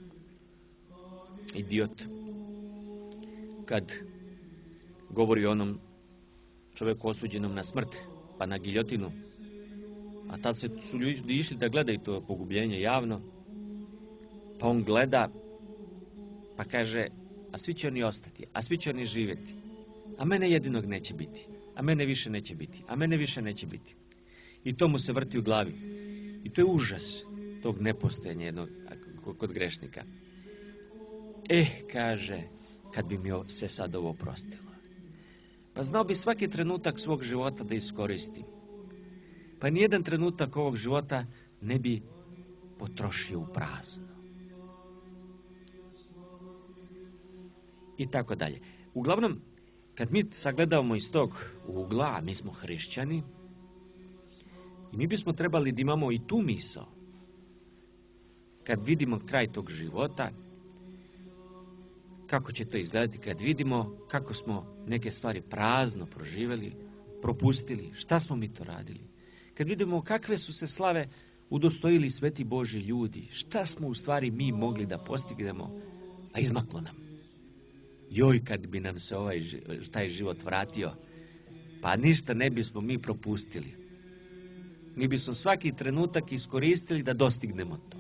Idiot, kad govori o onom čovjeku osuđenom na smrt, pa na giljotinu, a tad se su ljudi išli da gledaju to pogubljenje javno, pa on gleda, pa kaže, a svi će oni ostati, a svi će oni živjeti, a mene jedinog neće biti, a mene više neće biti, a mene više neće biti. I to mu se vrti u glavi. I to je užas tog nepostojanja jednog kod grešnika. Eh, kaže, kad bi mi se sad ovo oprostilo. Pa znao bi svaki trenutak svog života da iskoristi. Pa nijedan trenutak ovog života ne bi potrošio u prazno. I tako dalje. Uglavnom, kad mi sagledavamo iz tog ugla, mi smo hrišćani, i mi bismo trebali da imamo i tu misao. Kad vidimo kraj tog života, kako će to izgledati, kad vidimo kako smo neke stvari prazno proživjeli, propustili, šta smo mi to radili. Kad vidimo kakve su se slave udostojili sveti Boži ljudi, šta smo u stvari mi mogli da postignemo, a izmaklo nam. Joj, kad bi nam se ovaj, taj život vratio, pa ništa ne bismo mi propustili. Mi bismo svaki trenutak iskoristili da dostignemo to.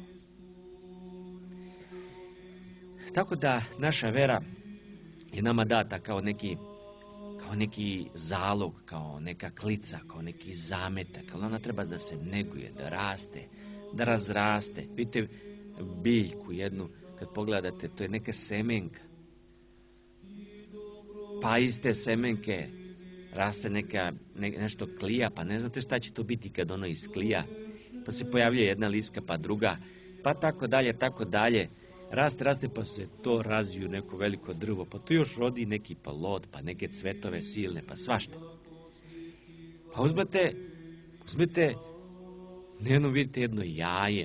Tako da naša vera je nama data kao neki, kao neki zalog, kao neka klica, kao neki zametak, ali ona treba da se neguje, da raste, da razraste. Vidite biljku jednu, kad pogledate, to je neka semenka. Pa iz te semenke raste neka, ne, nešto klija, pa ne znate šta će to biti kad ono isklija. Pa se pojavlja jedna liska, pa druga, pa tako dalje, tako dalje. Raste, raste, pa se to razviju neko veliko drvo, pa to još rodi neki plod, pa neke cvetove silne, pa svašta. Pa uzmete, uzmete, jedno vidite jedno jaje.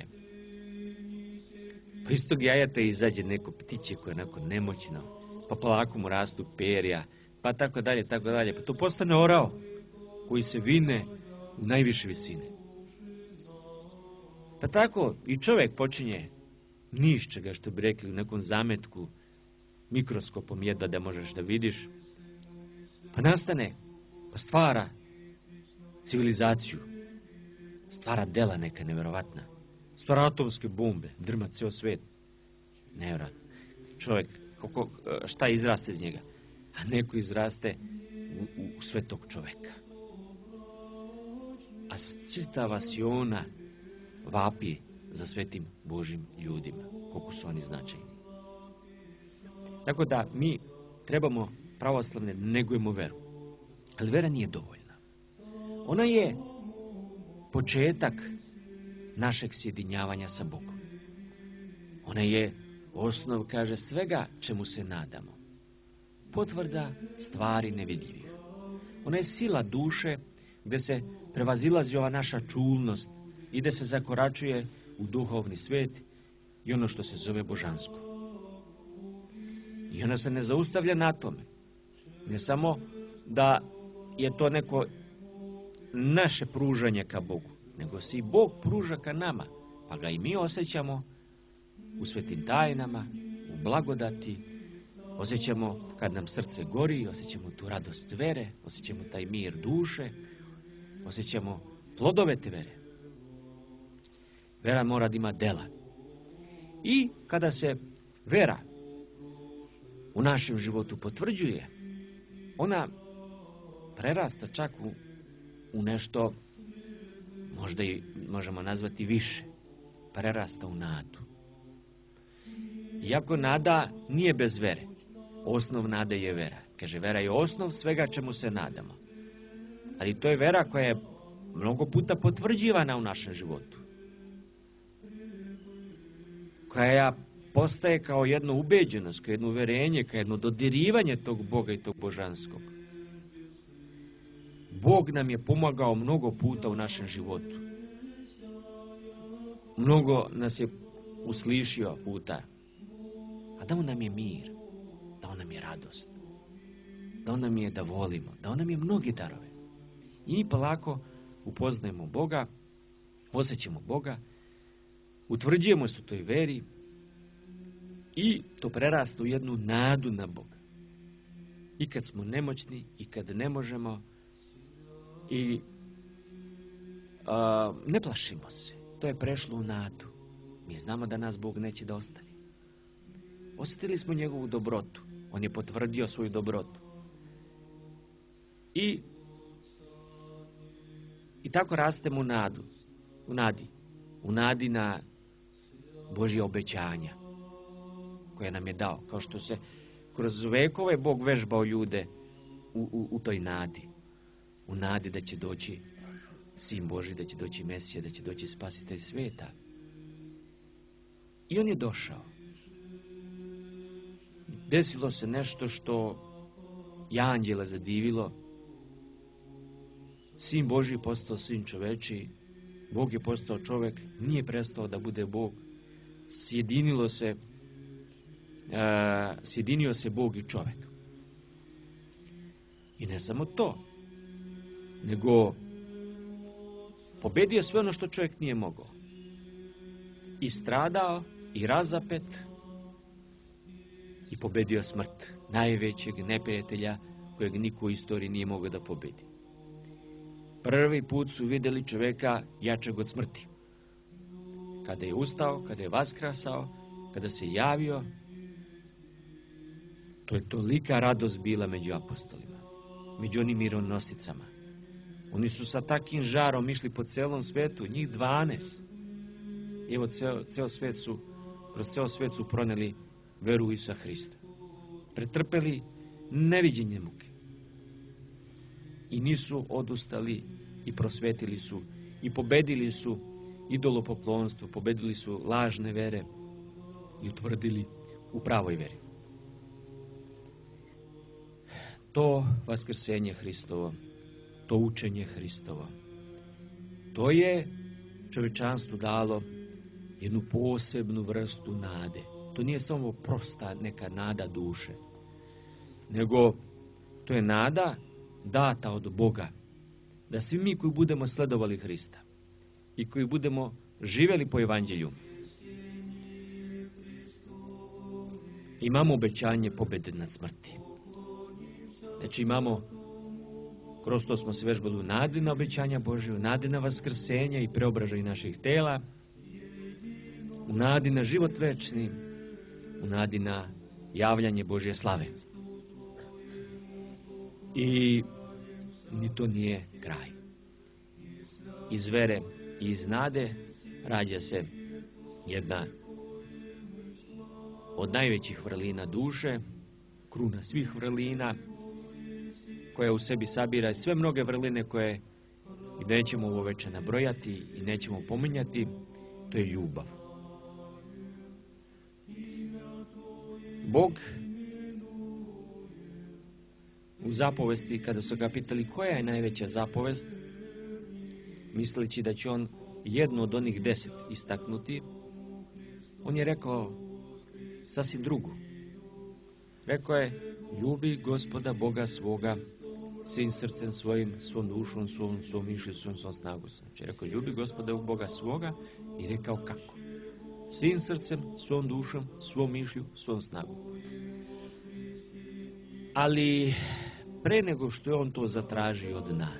Pa iz tog jajeta izađe neko ptiće koje je onako nemoćno, pa polako mu rastu perja, pa tako dalje, tako dalje. Pa to postane orao koji se vine u najviše visine. Pa tako i čovjek počinje niš čega, što bi rekli u nekom zametku, mikroskopom jedva da možeš da vidiš, pa nastane, pa stvara civilizaciju, stvara dela neka nevjerovatna, stvara atomske bombe, drma ceo svet, nevjerovatno. Čovjek, kako, šta izraste iz njega? A neko izraste u, u svetog čoveka. A čitava si ona vapi za svetim Božim ljudima, koliko su oni značajni. Tako da mi trebamo pravoslavne da negujemo veru. Ali vera nije dovoljna. Ona je početak našeg sjedinjavanja sa Bogom. Ona je osnov, kaže, svega čemu se nadamo. Potvrda stvari nevidljivih. Ona je sila duše gdje se prevazilazi ova naša čulnost i gdje se zakoračuje u duhovni svet i ono što se zove božansko. I ona se ne zaustavlja na tome. Ne samo da je to neko naše pružanje ka Bogu, nego se i Bog pruža ka nama, pa ga i mi osjećamo u svetim tajnama, u blagodati, osjećamo kad nam srce gori, osjećamo tu radost vere, osjećamo taj mir duše, osjećamo plodove te vere. Vera mora da ima dela. I kada se vera u našem životu potvrđuje, ona prerasta čak u, u nešto, možda i možemo nazvati više, prerasta u nadu. Iako nada nije bez vere, osnov nade je vera. Kaže, vera je osnov svega čemu se nadamo. Ali to je vera koja je mnogo puta potvrđivana u našem životu. Koja postaje kao jedno ubeđenost, kao jedno uverenje, kao jedno dodirivanje tog Boga i tog božanskog. Bog nam je pomagao mnogo puta u našem životu. Mnogo nas je uslišio puta. A dao nam je mir, dao nam je radost, dao nam je da volimo, dao nam je mnogi darove. I mi polako upoznajemo Boga, osjećamo Boga, utvrđujemo se u toj veri i to prerasta u jednu nadu na Boga. I kad smo nemoćni, i kad ne možemo, i a, ne plašimo se. To je prešlo u nadu. Mi znamo da nas Bog neće da ostavi. Osjetili smo njegovu dobrotu. On je potvrdio svoju dobrotu. I i tako rastemo u nadu. U nadi. U nadi na Božje obećanja koje nam je dao. Kao što se kroz vekove Bog vežbao ljude u, u, u toj nadi. U nadi da će doći Sin Božji, da će doći Mesija, da će doći Spasitelj sveta. I on je došao. Desilo se nešto što je anđela zadivilo. Sin Božji postao sin čoveči, Bog je postao čovek, nije prestao da bude Bog. Sjedinilo se, uh, sjedinio se Bog i čovek. I ne samo to, nego pobedio sve ono što čovjek nije mogao. I stradao, i razapet, i pobedio smrt, najvećeg neprijatelja kojeg niko u istoriji nije mogao da pobedi. Prvi put su vidjeli čovjeka jačeg od smrti. Kada je ustao, kada je vaskrasao, kada se javio, to je tolika radost bila među apostolima, među onim mironosicama. Oni su sa takim žarom išli po celom svetu, njih dvanaest. Evo, ceo, ceo svet su, kroz ceo svet su proneli veru u Isusa Hrista. Pretrpeli neviđenje muke. I nisu odustali i prosvetili su i pobedili su idolopoklonstvo, pobedili su lažne vere i utvrdili u pravoj veri. To vaskrsenje Hristovo, to učenje Hristovo, to je čovječanstvu dalo jednu posebnu vrstu nade. To nije samo prosta neka nada duše, nego to je nada data od Boga, da svi mi koji budemo sledovali Hrista i koji budemo živjeli po evanđelju, imamo obećanje pobjede nad smrti. Znači imamo, kroz to smo se vežbali u nadi na obećanja Božje, u nadi na vaskrsenja i preobražaj naših tela, u nadi na život večni, u nadi na javljanje Božje slave. I ni to nije kraj. Iz vere i iz nade rađa se jedna od najvećih vrlina duše, kruna svih vrlina, koja u sebi sabira sve mnoge vrline koje i nećemo ovo večer nabrojati i nećemo pominjati, to je ljubav. Bog u zapovesti, kada su ga pitali koja je najveća zapovest, misleći da će on jednu od onih deset istaknuti, on je rekao sasvim drugu. Rekao je, ljubi Gospoda Boga svoga svim srcem svojim, svom dušom, svom, svom mišlju, svom, svom snagu. Znači, rekao, ljubi Gospoda Boga svoga i rekao kako. Svim srcem, svom dušom, svom mišlju, svom snagu. Ali pre nego što je on to zatražio od nas,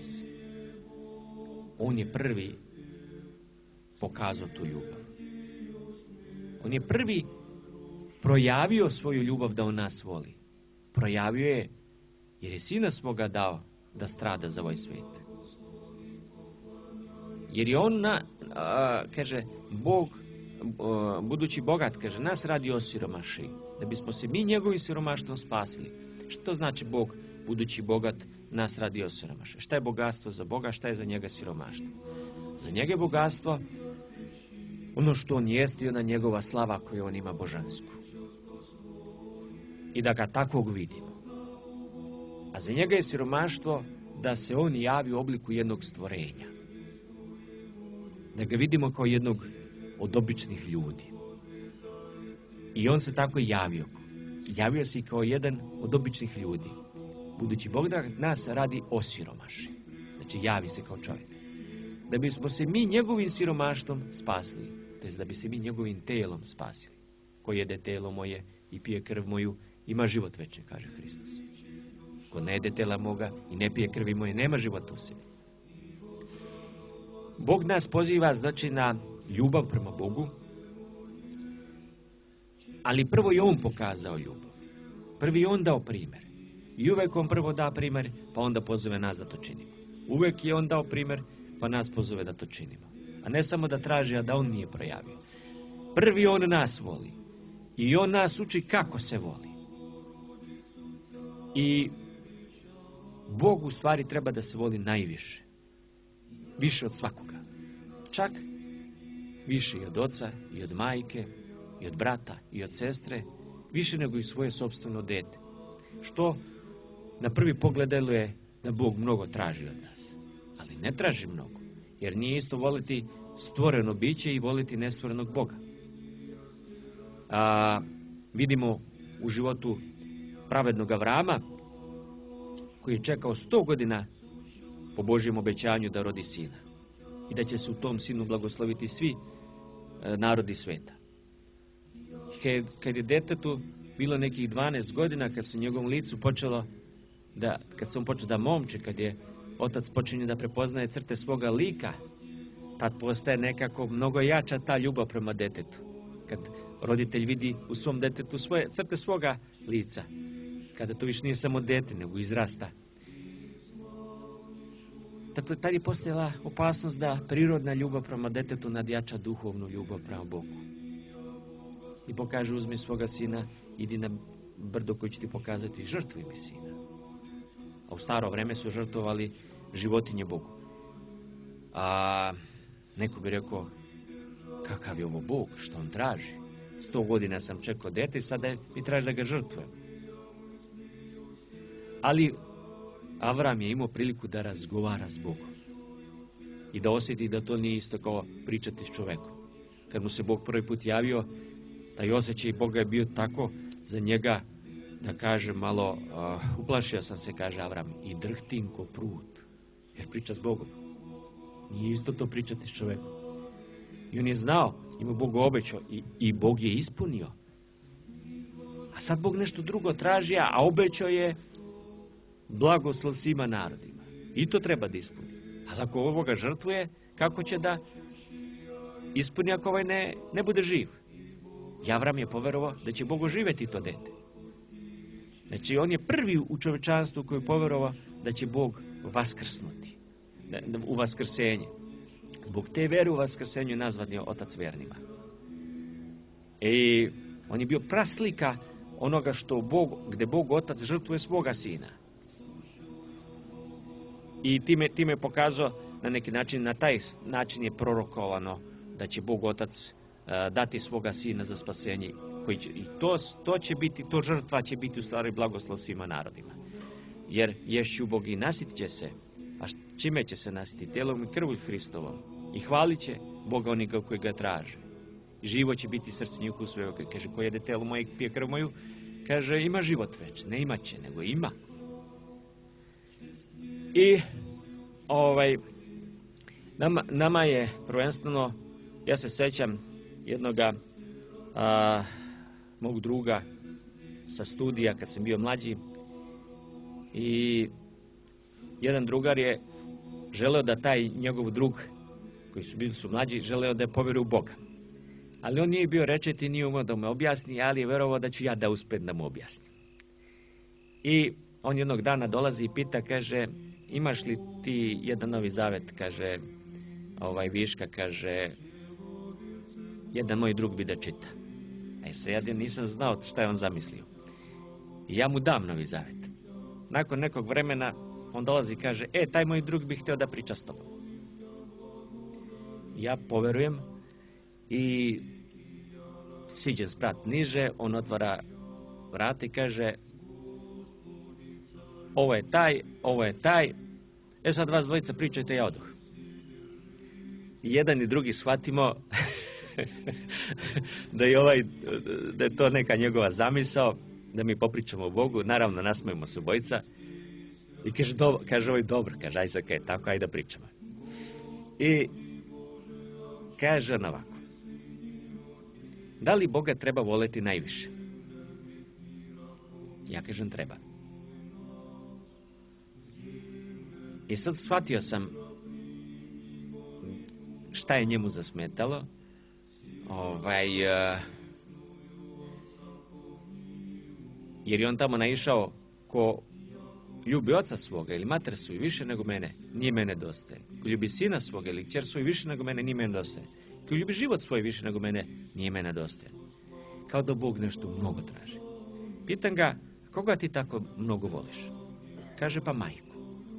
on je prvi pokazao tu ljubav. On je prvi projavio svoju ljubav da on nas voli. Projavio je jer je sina svoga dao da strada za ovaj svijet. Jer je on, na, a, kaže, Bog, a, budući bogat, kaže, nas radi osiromaši, da bismo se mi njegovim siromaštvom spasili. Što znači Bog, budući bogat, nas radi osiromaši? Šta je bogatstvo za Boga, šta je za njega siromaštvo? Za njega je bogatstvo ono što on jeste i ona njegova slava koju on ima božansku. I da ga takvog vidimo. A za njega je siromaštvo da se on javi u obliku jednog stvorenja. Da ga vidimo kao jednog od običnih ljudi. I on se tako javio. Javio se kao jedan od običnih ljudi. Budući Bog da nas radi osiromaši. Znači javi se kao čovjek. Da bismo se mi njegovim siromaštvom spasili. To je da bi se mi njegovim telom spasili. Ko jede telo moje i pije krv moju, ima život večni, kaže Hristos. Ko ne jede tela moga i ne pije krvi moje, nema života u sebi. Bog nas poziva, znači, na ljubav prema Bogu, ali prvo je on pokazao ljubav. Prvi je on dao primjer. I uvek on prvo da primjer, pa onda pozove nas da to činimo. Uvek je on dao primjer, pa nas pozove da to činimo. A ne samo da traži, a da on nije projavio. Prvi on nas voli. I on nas uči kako se voli. I Bog u stvari treba da se voli najviše. Više od svakoga. Čak više i od oca, i od majke, i od brata, i od sestre, više nego i svoje sopstveno dete. Što na prvi pogled deluje da Bog mnogo traži od nas. Ali ne traži mnogo. Jer nije isto voliti stvoreno biće i voliti nestvorenog Boga. A, vidimo u životu pravednog Avrama, koji je čekao sto godina po Božjem obećanju da rodi sina. I da će se u tom sinu blagosloviti svi e, narodi sveta. Kad, kad je detetu bilo nekih dvanaest godina, kad se u njegovom licu počelo da, kad se on počeo da momče, kad je otac počinje da prepoznaje crte svoga lika, tad postaje nekako mnogo jača ta ljubav prema detetu. Kad roditelj vidi u svom detetu svoje crte svoga lica, kada to više nije samo dete, nego izrasta. Dakle, tad je postojala opasnost da prirodna ljubav prema detetu nadjača duhovnu ljubav prema Bogu. I Bog kaže, uzmi svoga sina, idi na brdo koji će ti pokazati i žrtvuj mi sina. A u staro vreme su žrtvovali životinje Bogu. A neko bi rekao, kakav je ovo Bog, što on traži? Sto godina sam čekao dete i sada mi traži da ga žrtvujem. Ali Avram je imao priliku da razgovara s Bogom. I da osjeti da to nije isto kao pričati s čovekom. Kad mu se Bog prvi put javio, taj osjećaj Boga je bio tako za njega, da kaže malo, uh, uplašio sam se, kaže Avram, i drhtim ko prut. Jer priča s Bogom. Nije isto to pričati s čovekom. I on je znao, ima Bog obećao i, i Bog je ispunio. A sad Bog nešto drugo traži, a obećao je blagoslov svima narodima. I to treba da ispuni. Ali ako ovoga žrtvuje, kako će da ispuni ako ovaj ne, ne bude živ? I Avram je poverovao da će Bog oživeti to dete. Znači, on je prvi u čovečanstvu koji je poverovao da će Bog vaskrsnuti. Da, da, u vaskrsenje. Bog te vere u vaskrsenju nazvan je otac vernima. I on je bio praslika onoga što Bog, gde Bog Otac žrtvuje svoga Sina. I time, time pokazao na neki način, na taj način je prorokovano da će Bog Otac uh, dati svoga Sina za spasenje. Koji će, I to, to će biti, to žrtva će biti u stvari blagoslov svima narodima. Jer ješću Bog i nasit će se, a čime će se nasiti? Tijelom i krvu Hristovom. I hvalit će Boga onika koji ga traže. Živo će biti srce njihovo svega. Kaže, ko jede telo moje i pije krv moju, kaže, ima život već. Ne ima će, nego ima. I ovaj, nama, nama je prvenstveno, ja se sećam jednoga a, mog druga sa studija kad sam bio mlađi, i jedan drugar je želeo da taj njegov drug, koji su bili su mlađi, želeo da je povjeruje u Boga. Ali on nije bio rečeti, nije umeo da me objasni, ali je verovao da ću ja da uspem da mu objasnim. I on jednog dana dolazi i pita, kaže, imaš li ti jedan Novi Zavet, kaže, ovaj viška, kaže, jedan moj drug bi da čita. E sad ja nisam znao šta je on zamislio. I ja mu dam Novi Zavet. Nakon nekog vremena on dolazi i kaže, e, taj moj drug bi htio da priča s tobom. Ja poverujem i siđem sprat niže, on otvara vrata i kaže, ovo je taj, ovo je taj, e sad vas dvojica pričajte, ja oduh. I jedan i drugi shvatimo da je ovaj, da je to neka njegova zamisao, da mi popričamo o Bogu, naravno nasmejemo se obojica. I kaže, do, kaže ovaj, dobro, kaže, aj sad kaj, tako, ajde da pričamo. I kaže on ovako, da li Boga treba voleti najviše? Ja kažem, treba. I sad shvatio sam šta je njemu zasmetalo. Ovaj, uh, jer je on tamo naišao ko ljubi oca svoga ili mater svoju više nego mene, nije mene dostaje. Ko ljubi sina svoga ili kćer svoju više nego mene, nije mene dostaje. Ko ljubi život svoj više nego mene, nije mene dostaje. Kao da Bog nešto mnogo traži. Pitam ga, koga ti tako mnogo voliš? Kaže, pa majku.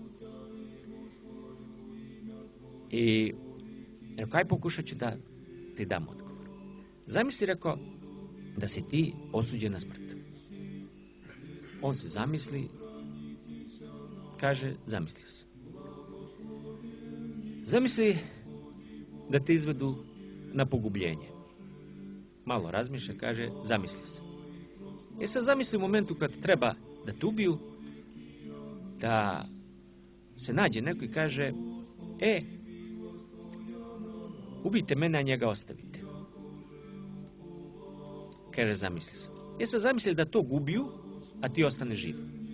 I rekao, aj pokušat ću da ti dam odgovor. Zamisli, rekao, da si ti osuđen na smrt. On se zamisli, kaže, zamisli se. Zamisli da te izvedu na pogubljenje. Malo razmišlja, kaže, zamisli se. E sad zamisli u momentu kad treba da te ubiju, da se nađe neko i kaže, e, ubijte mene, a njega ostavite. Kaže, zamisli se. E sad zamisli da to ubiju, a ti ostane živ.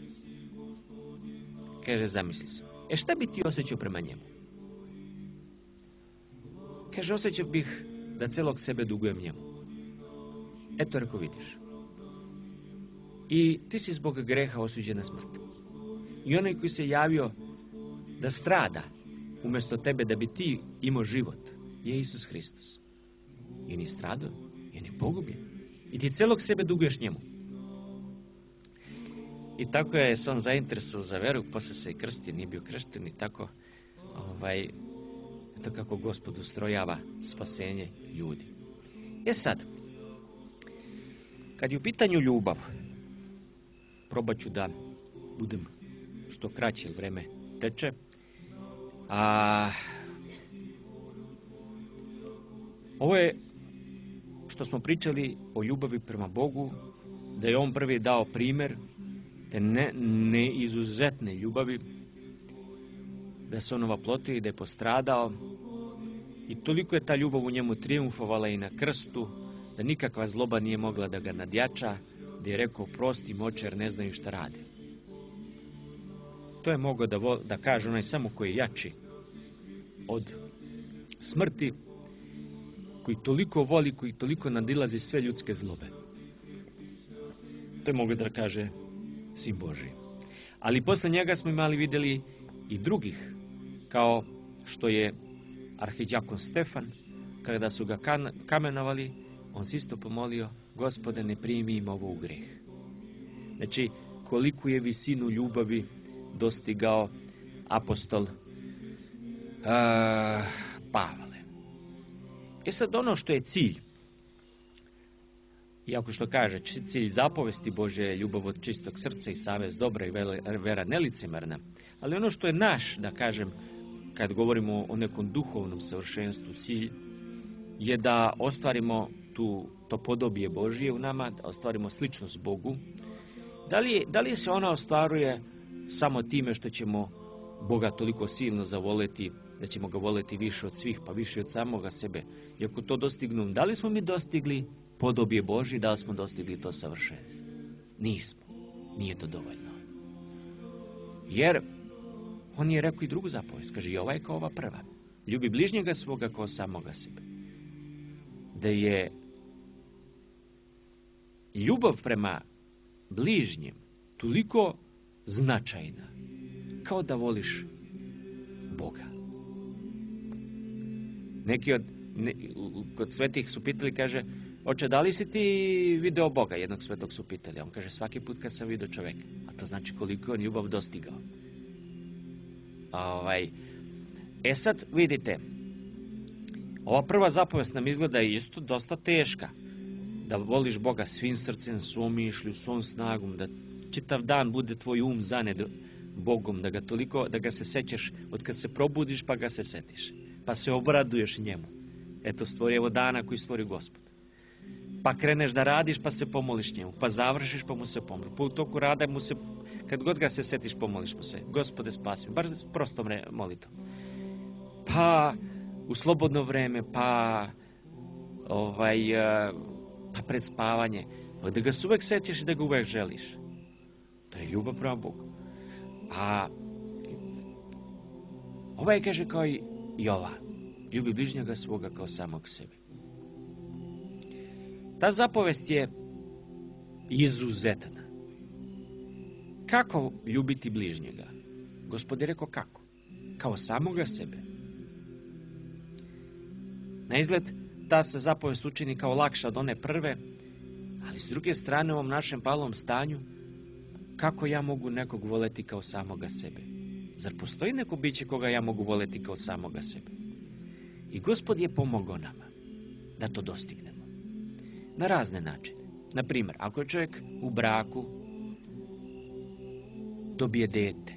Kaže, zamisli se. E šta bi ti osjećao prema njemu? Kaže, osjećao bih da celog sebe dugujem njemu. Eto, rekao, vidiš. I ti si zbog greha osuđen na smrt. I onaj koji se javio da strada umjesto tebe da bi ti imao život je Isus Hristos. I ni stradao, i ni pogubljen. I ti celog sebe duguješ njemu. I tako je se on zainteresovao za veru, posle se i krstio, nije bio kršten i tako, ovaj, to kako Gospod ustrojava spasenje ljudi. E sad, kad je u pitanju ljubav, probat ću da budem što kraće, vreme teče, a ovo je što smo pričali o ljubavi prema Bogu, da je on prvi dao primjer te ne, ne izuzetne ljubavi, da se on ovaplotio i da je postradao, i toliko je ta ljubav u njemu triumfovala i na krstu, da nikakva zloba nije mogla da ga nadjača, da je rekao, prosti moče jer ne znaju šta rade. To je mogao da, vo, da kaže onaj samo koji je jači od smrti, koji toliko voli, koji toliko nadilazi sve ljudske zlobe. To je mogao da kaže Sin Božji. Ali posle njega smo imali, vidjeli i drugih, kao što je arhidjakon Stefan, kada su ga kamenovali, on se isto pomolio, Gospode, ne primi im ovo u greh. Znači, koliko je visinu ljubavi dostigao apostol uh, Pavle. E sad, ono što je cilj, iako što kaže, cilj zapovesti Bože je ljubav od čistog srca i savez dobra i vera nelicemerna, ali ono što je naš, da kažem, kad govorimo o nekom duhovnom savršenstvu, cilj je da ostvarimo tu, to podobije Božije u nama, da ostvarimo sličnost Bogu. Da li, da li se ona ostvaruje samo time što ćemo Boga toliko silno zavoleti, da ćemo ga voleti više od svih, pa više od samoga sebe? I ako to dostignu, da li smo mi dostigli podobije Božje, da li smo dostigli to savršenstvo? Nismo. Nije to dovoljno. Jer on je rekao i drugu zapovest, kaže, i ova je kao ova prva. Ljubi bližnjega svoga kao samoga sebe. Da je ljubav prema bližnjem toliko značajna kao da voliš Boga. Neki od, ne, kod svetih su pitali, kaže, oče, da li si ti video Boga? Jednog svetog su pitali. On kaže, svaki put kad sam video čoveka. A to znači koliko je on ljubav dostigao. Ovaj, e sad, vidite, ova prva zapovest nam izgleda isto dosta teška. Da voliš Boga svim srcem, svom mišlju, svom snagom, da čitav dan bude tvoj um zaned Bogom, da ga toliko, da ga se sećaš od kad se probudiš pa ga se setiš. Pa se obraduješ njemu. Eto, stvori evo dana koji stvori Gospod. Pa kreneš da radiš pa se pomoliš njemu. Pa završiš pa mu se pomoliš. Pa u toku rada mu se, kad god ga se setiš, pomoliš mu se. Gospode, spasi me. Bar prostom molitvom. Pa u slobodno vreme, pa ovaj, pa pred spavanje. Pa da ga se uvek setiš i da ga uvek želiš. To je ljubav prema Bogu. A ovaj kaže kao i ova. Ljubi bližnjega svoga kao samog sebe. Ta zapovest je izuzetna. Kako ljubiti bližnjega? Gospod je rekao kako? Kao samoga sebe. Na izgled, ta se zapovest učini kao lakša od one prve, ali s druge strane u ovom našem palom stanju, kako ja mogu nekog voleti kao samoga sebe? Zar postoji neko biće koga ja mogu voleti kao samoga sebe? I Gospod je pomogao nama da to dostignemo. Na razne načine. Na primjer, ako je čovjek u braku, dobije dete.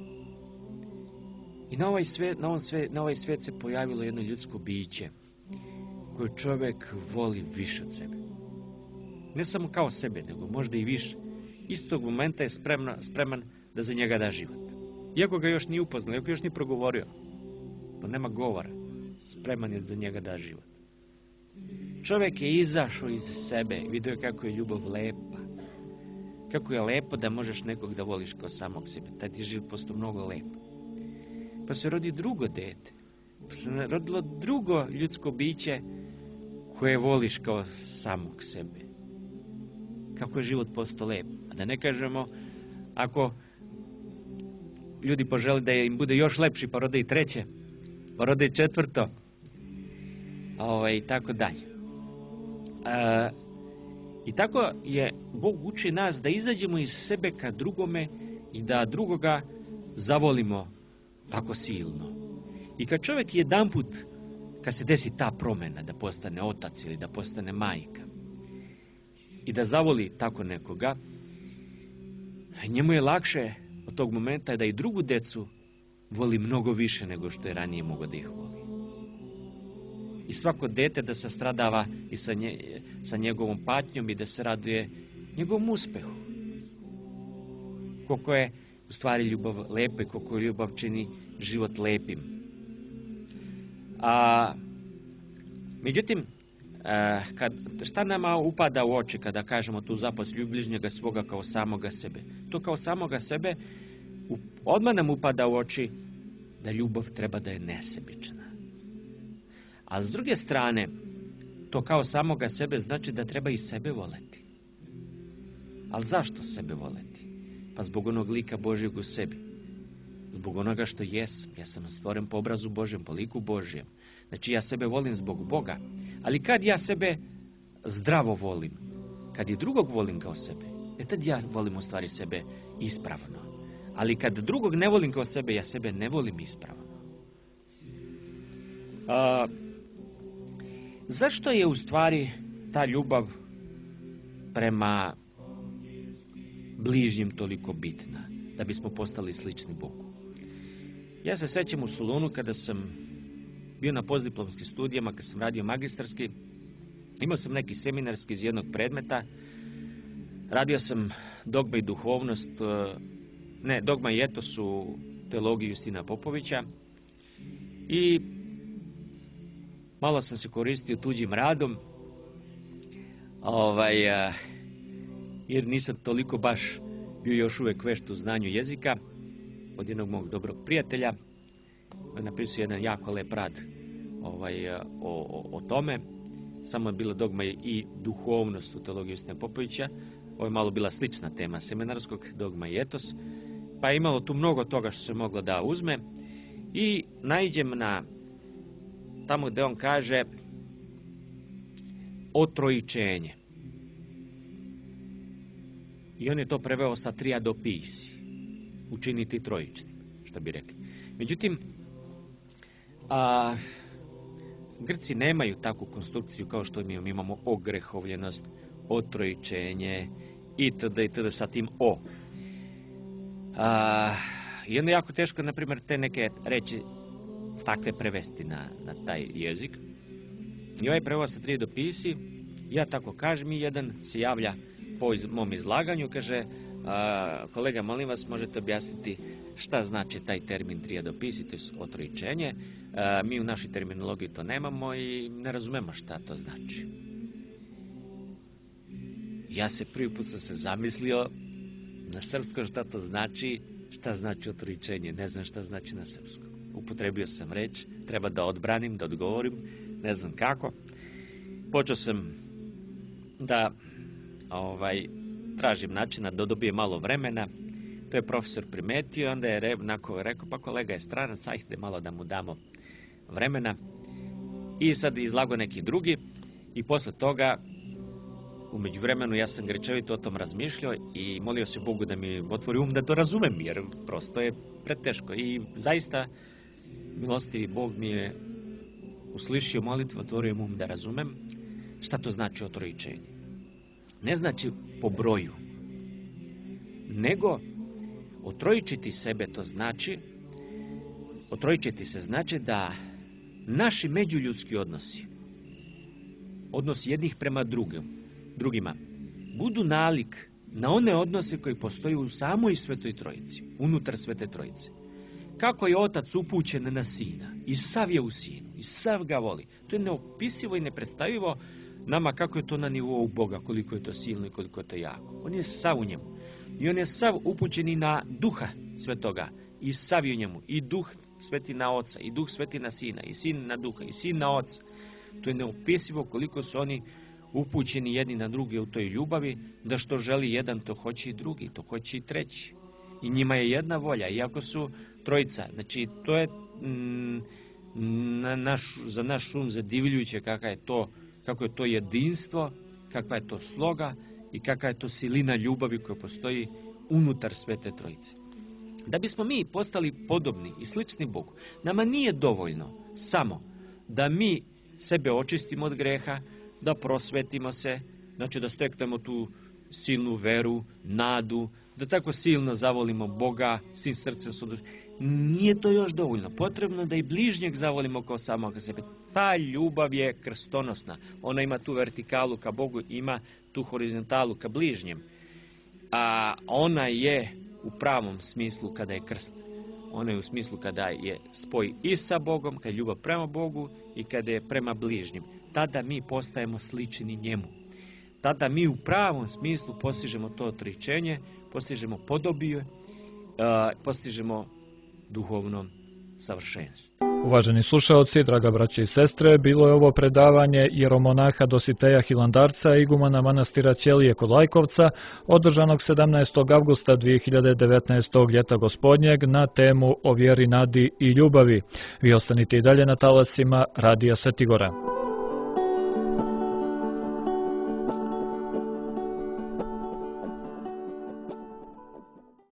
I na ovaj svijet, na ovom svijet, na ovaj svijet se pojavilo jedno ljudsko biće koje čovjek voli više od sebe. Ne samo kao sebe, nego možda i više. Istog momenta je spremna, spreman da za njega da život. Iako ga još nije upoznao, iako još nije progovorio, to nema govora, spreman je za njega da život. Čovjek je izašao iz sebe, vidio kako je ljubav lepa. Kako je lepo da možeš nekog da voliš kao samog sebe. Taj ti život postao mnogo lepo. Pa se rodi drugo dete. Pa se rodilo drugo ljudsko biće koje voliš kao samog sebe. Kako je život postao lep. A da ne kažemo, ako ljudi požele da im bude još lepši, pa rode i treće, pa rode i četvrto, ovaj, i tako dalje. E, I tako je Bog uči nas da izađemo iz sebe ka drugome i da drugoga zavolimo tako silno. I kad čovjek jedanput, kad se desi ta promjena da postane otac ili da postane majka i da zavoli tako nekoga, njemu je lakše od tog momenta da i drugu decu voli mnogo više nego što je ranije mogao da ih voli. I svako dete da se stradava i sa, nje, sa njegovom patnjom i da se raduje njegovom uspehu. Koliko je u stvari ljubav lepa i koliko je ljubav čini život lepim. A, međutim, a, kad, šta nama upada u oči kada kažemo tu zapovest ljubi bližnjega svoga kao samoga sebe? To kao samoga sebe u, odmah nam upada u oči da ljubav treba da je nesebična. A s druge strane, to kao samoga sebe znači da treba i sebe voleti. Ali zašto sebe voleti? Pa zbog onog lika Božjeg u sebi. Zbog onoga što jesam. Ja sam stvoren po obrazu Božjem, po liku Božjem. Znači ja sebe volim zbog Boga. Ali kad ja sebe zdravo volim, kad i drugog volim kao sebe, e tad ja volim u stvari sebe ispravno. Ali kad drugog ne volim kao sebe, ja sebe ne volim ispravno. A, zašto je u stvari ta ljubav prema bližnjim toliko bitna, da bismo postali slični Bogu? Ja se sećam u Solunu kada sam bio na postdiplomskim studijama, kad sam radio magistarski, imao sam neki seminarski iz jednog predmeta, radio sam dogma i duhovnost, ne, dogma i etos u teologiji Justina Popovića i malo sam se koristio tuđim radom, ovaj, jer nisam toliko baš bio još uvijek vešt u znanju jezika. Od jednog mog dobrog prijatelja napisao jedan jako lep rad ovaj, o, o, o tome. Samo je bila dogma i duhovnost u teologiji Justina Popovića. Ovo je malo bila slična tema seminarskog, dogma i etos. Pa je imalo tu mnogo toga što se moglo da uzme. I naiđem na tamo gdje on kaže otrojičenje. I on je to preveo sa triadopisi, učiniti trojičnim, što bi rekli. Međutim, a, Grci nemaju takvu konstrukciju kao što mi imamo, imamo ogrehovljenost, otrojičenje, itd. itd. sa tim o. A, I onda je jako teško, na primjer, te neke reći takve prevesti na, na taj jezik. I ovaj prevod sa triadopisi, ja tako kažem, i jedan se javlja po iz, mom izlaganju, kaže, a, kolega, molim vas, možete objasniti šta znači taj termin triadopisi, to je otrojičenje. A, mi u našoj terminologiji to nemamo i ne razumemo šta to znači. Ja se prvi put sam se zamislio na srpskom šta to znači, šta znači otrojičenje, ne znam šta znači na srpskom. Upotrebio sam reč, treba da odbranim, da odgovorim, ne znam kako. Počeo sam da ovaj, tražim načina da dobije malo vremena. To je profesor primetio, onda je rekao, rekao pa kolega je stranac, ajde malo da mu damo vremena. I sad izlago neki drugi i posle toga, u međuvremenu, ja sam grečevito o tom razmišljao i molio se Bogu da mi otvori um da to razumem, jer prosto je preteško. I zaista, milostivi Bog mi je uslišio molitvu, otvorio um da razumem šta to znači otrojičenje. Ne znači po broju, nego otrojičiti sebe to znači, otrojičiti se znači da naši međuljudski odnosi, odnosi jednih prema drugim, drugima, budu nalik na one odnose koji postoji u samoj Svetoj Trojici, unutar Svete Trojice. Kako je Otac upućen na Sina i sav je u Sinu i sav ga voli. To je neopisivo i nepredstavivo nama kako je to na nivou Boga, koliko je to silno i koliko je to jako. On je sav u njemu. I on je sav upućen i na Duha Svetoga i sav je u njemu. I Duh Sveti na Oca, i Duh Sveti na Sina, i Sin na Duha, i Sin na Oca. To je neopisivo koliko su oni upućeni jedni na druge u toj ljubavi, da što želi jedan, to hoće i drugi, to hoće i treći. I njima je jedna volja, iako su trojica. Znači, to je mm, na naš, za naš um zadivljujuće kako je to, kako je to jedinstvo, kakva je to sloga i kakva je to silina ljubavi koja postoji unutar Svete Trojice. Da bismo mi postali podobni i slični Bogu, nama nije dovoljno samo da mi sebe očistimo od greha, da prosvetimo se, znači da steknemo tu silnu veru, nadu, da tako silno zavolimo Boga, svim srcem su duši. Nije to još dovoljno. Potrebno da i bližnjeg zavolimo kao samoga sebe. Ta ljubav je krstonosna. Ona ima tu vertikalu ka Bogu, ima tu horizontalu ka bližnjem. A ona je u pravom smislu kada je krst. Ona je u smislu kada je spoj i sa Bogom, kada je ljubav prema Bogu i kada je prema bližnjem. Tada mi postajemo slični njemu. Tada mi u pravom smislu postižemo to otrojičenje, postižemo podobiju, postižemo duhovno savršenstvo. Uvaženi slušaoci, draga braće i sestre, bilo je ovo predavanje jeromonaha Dositeja Hilandarca, igumana manastira Ćelije kod Lajkovca, održanog sedamnaestog avgusta dvije hiljade devetnaestog ljeta gospodnjeg na temu o vjeri, nadi i ljubavi. Vi ostanite i dalje na talasima Radija Svetigora.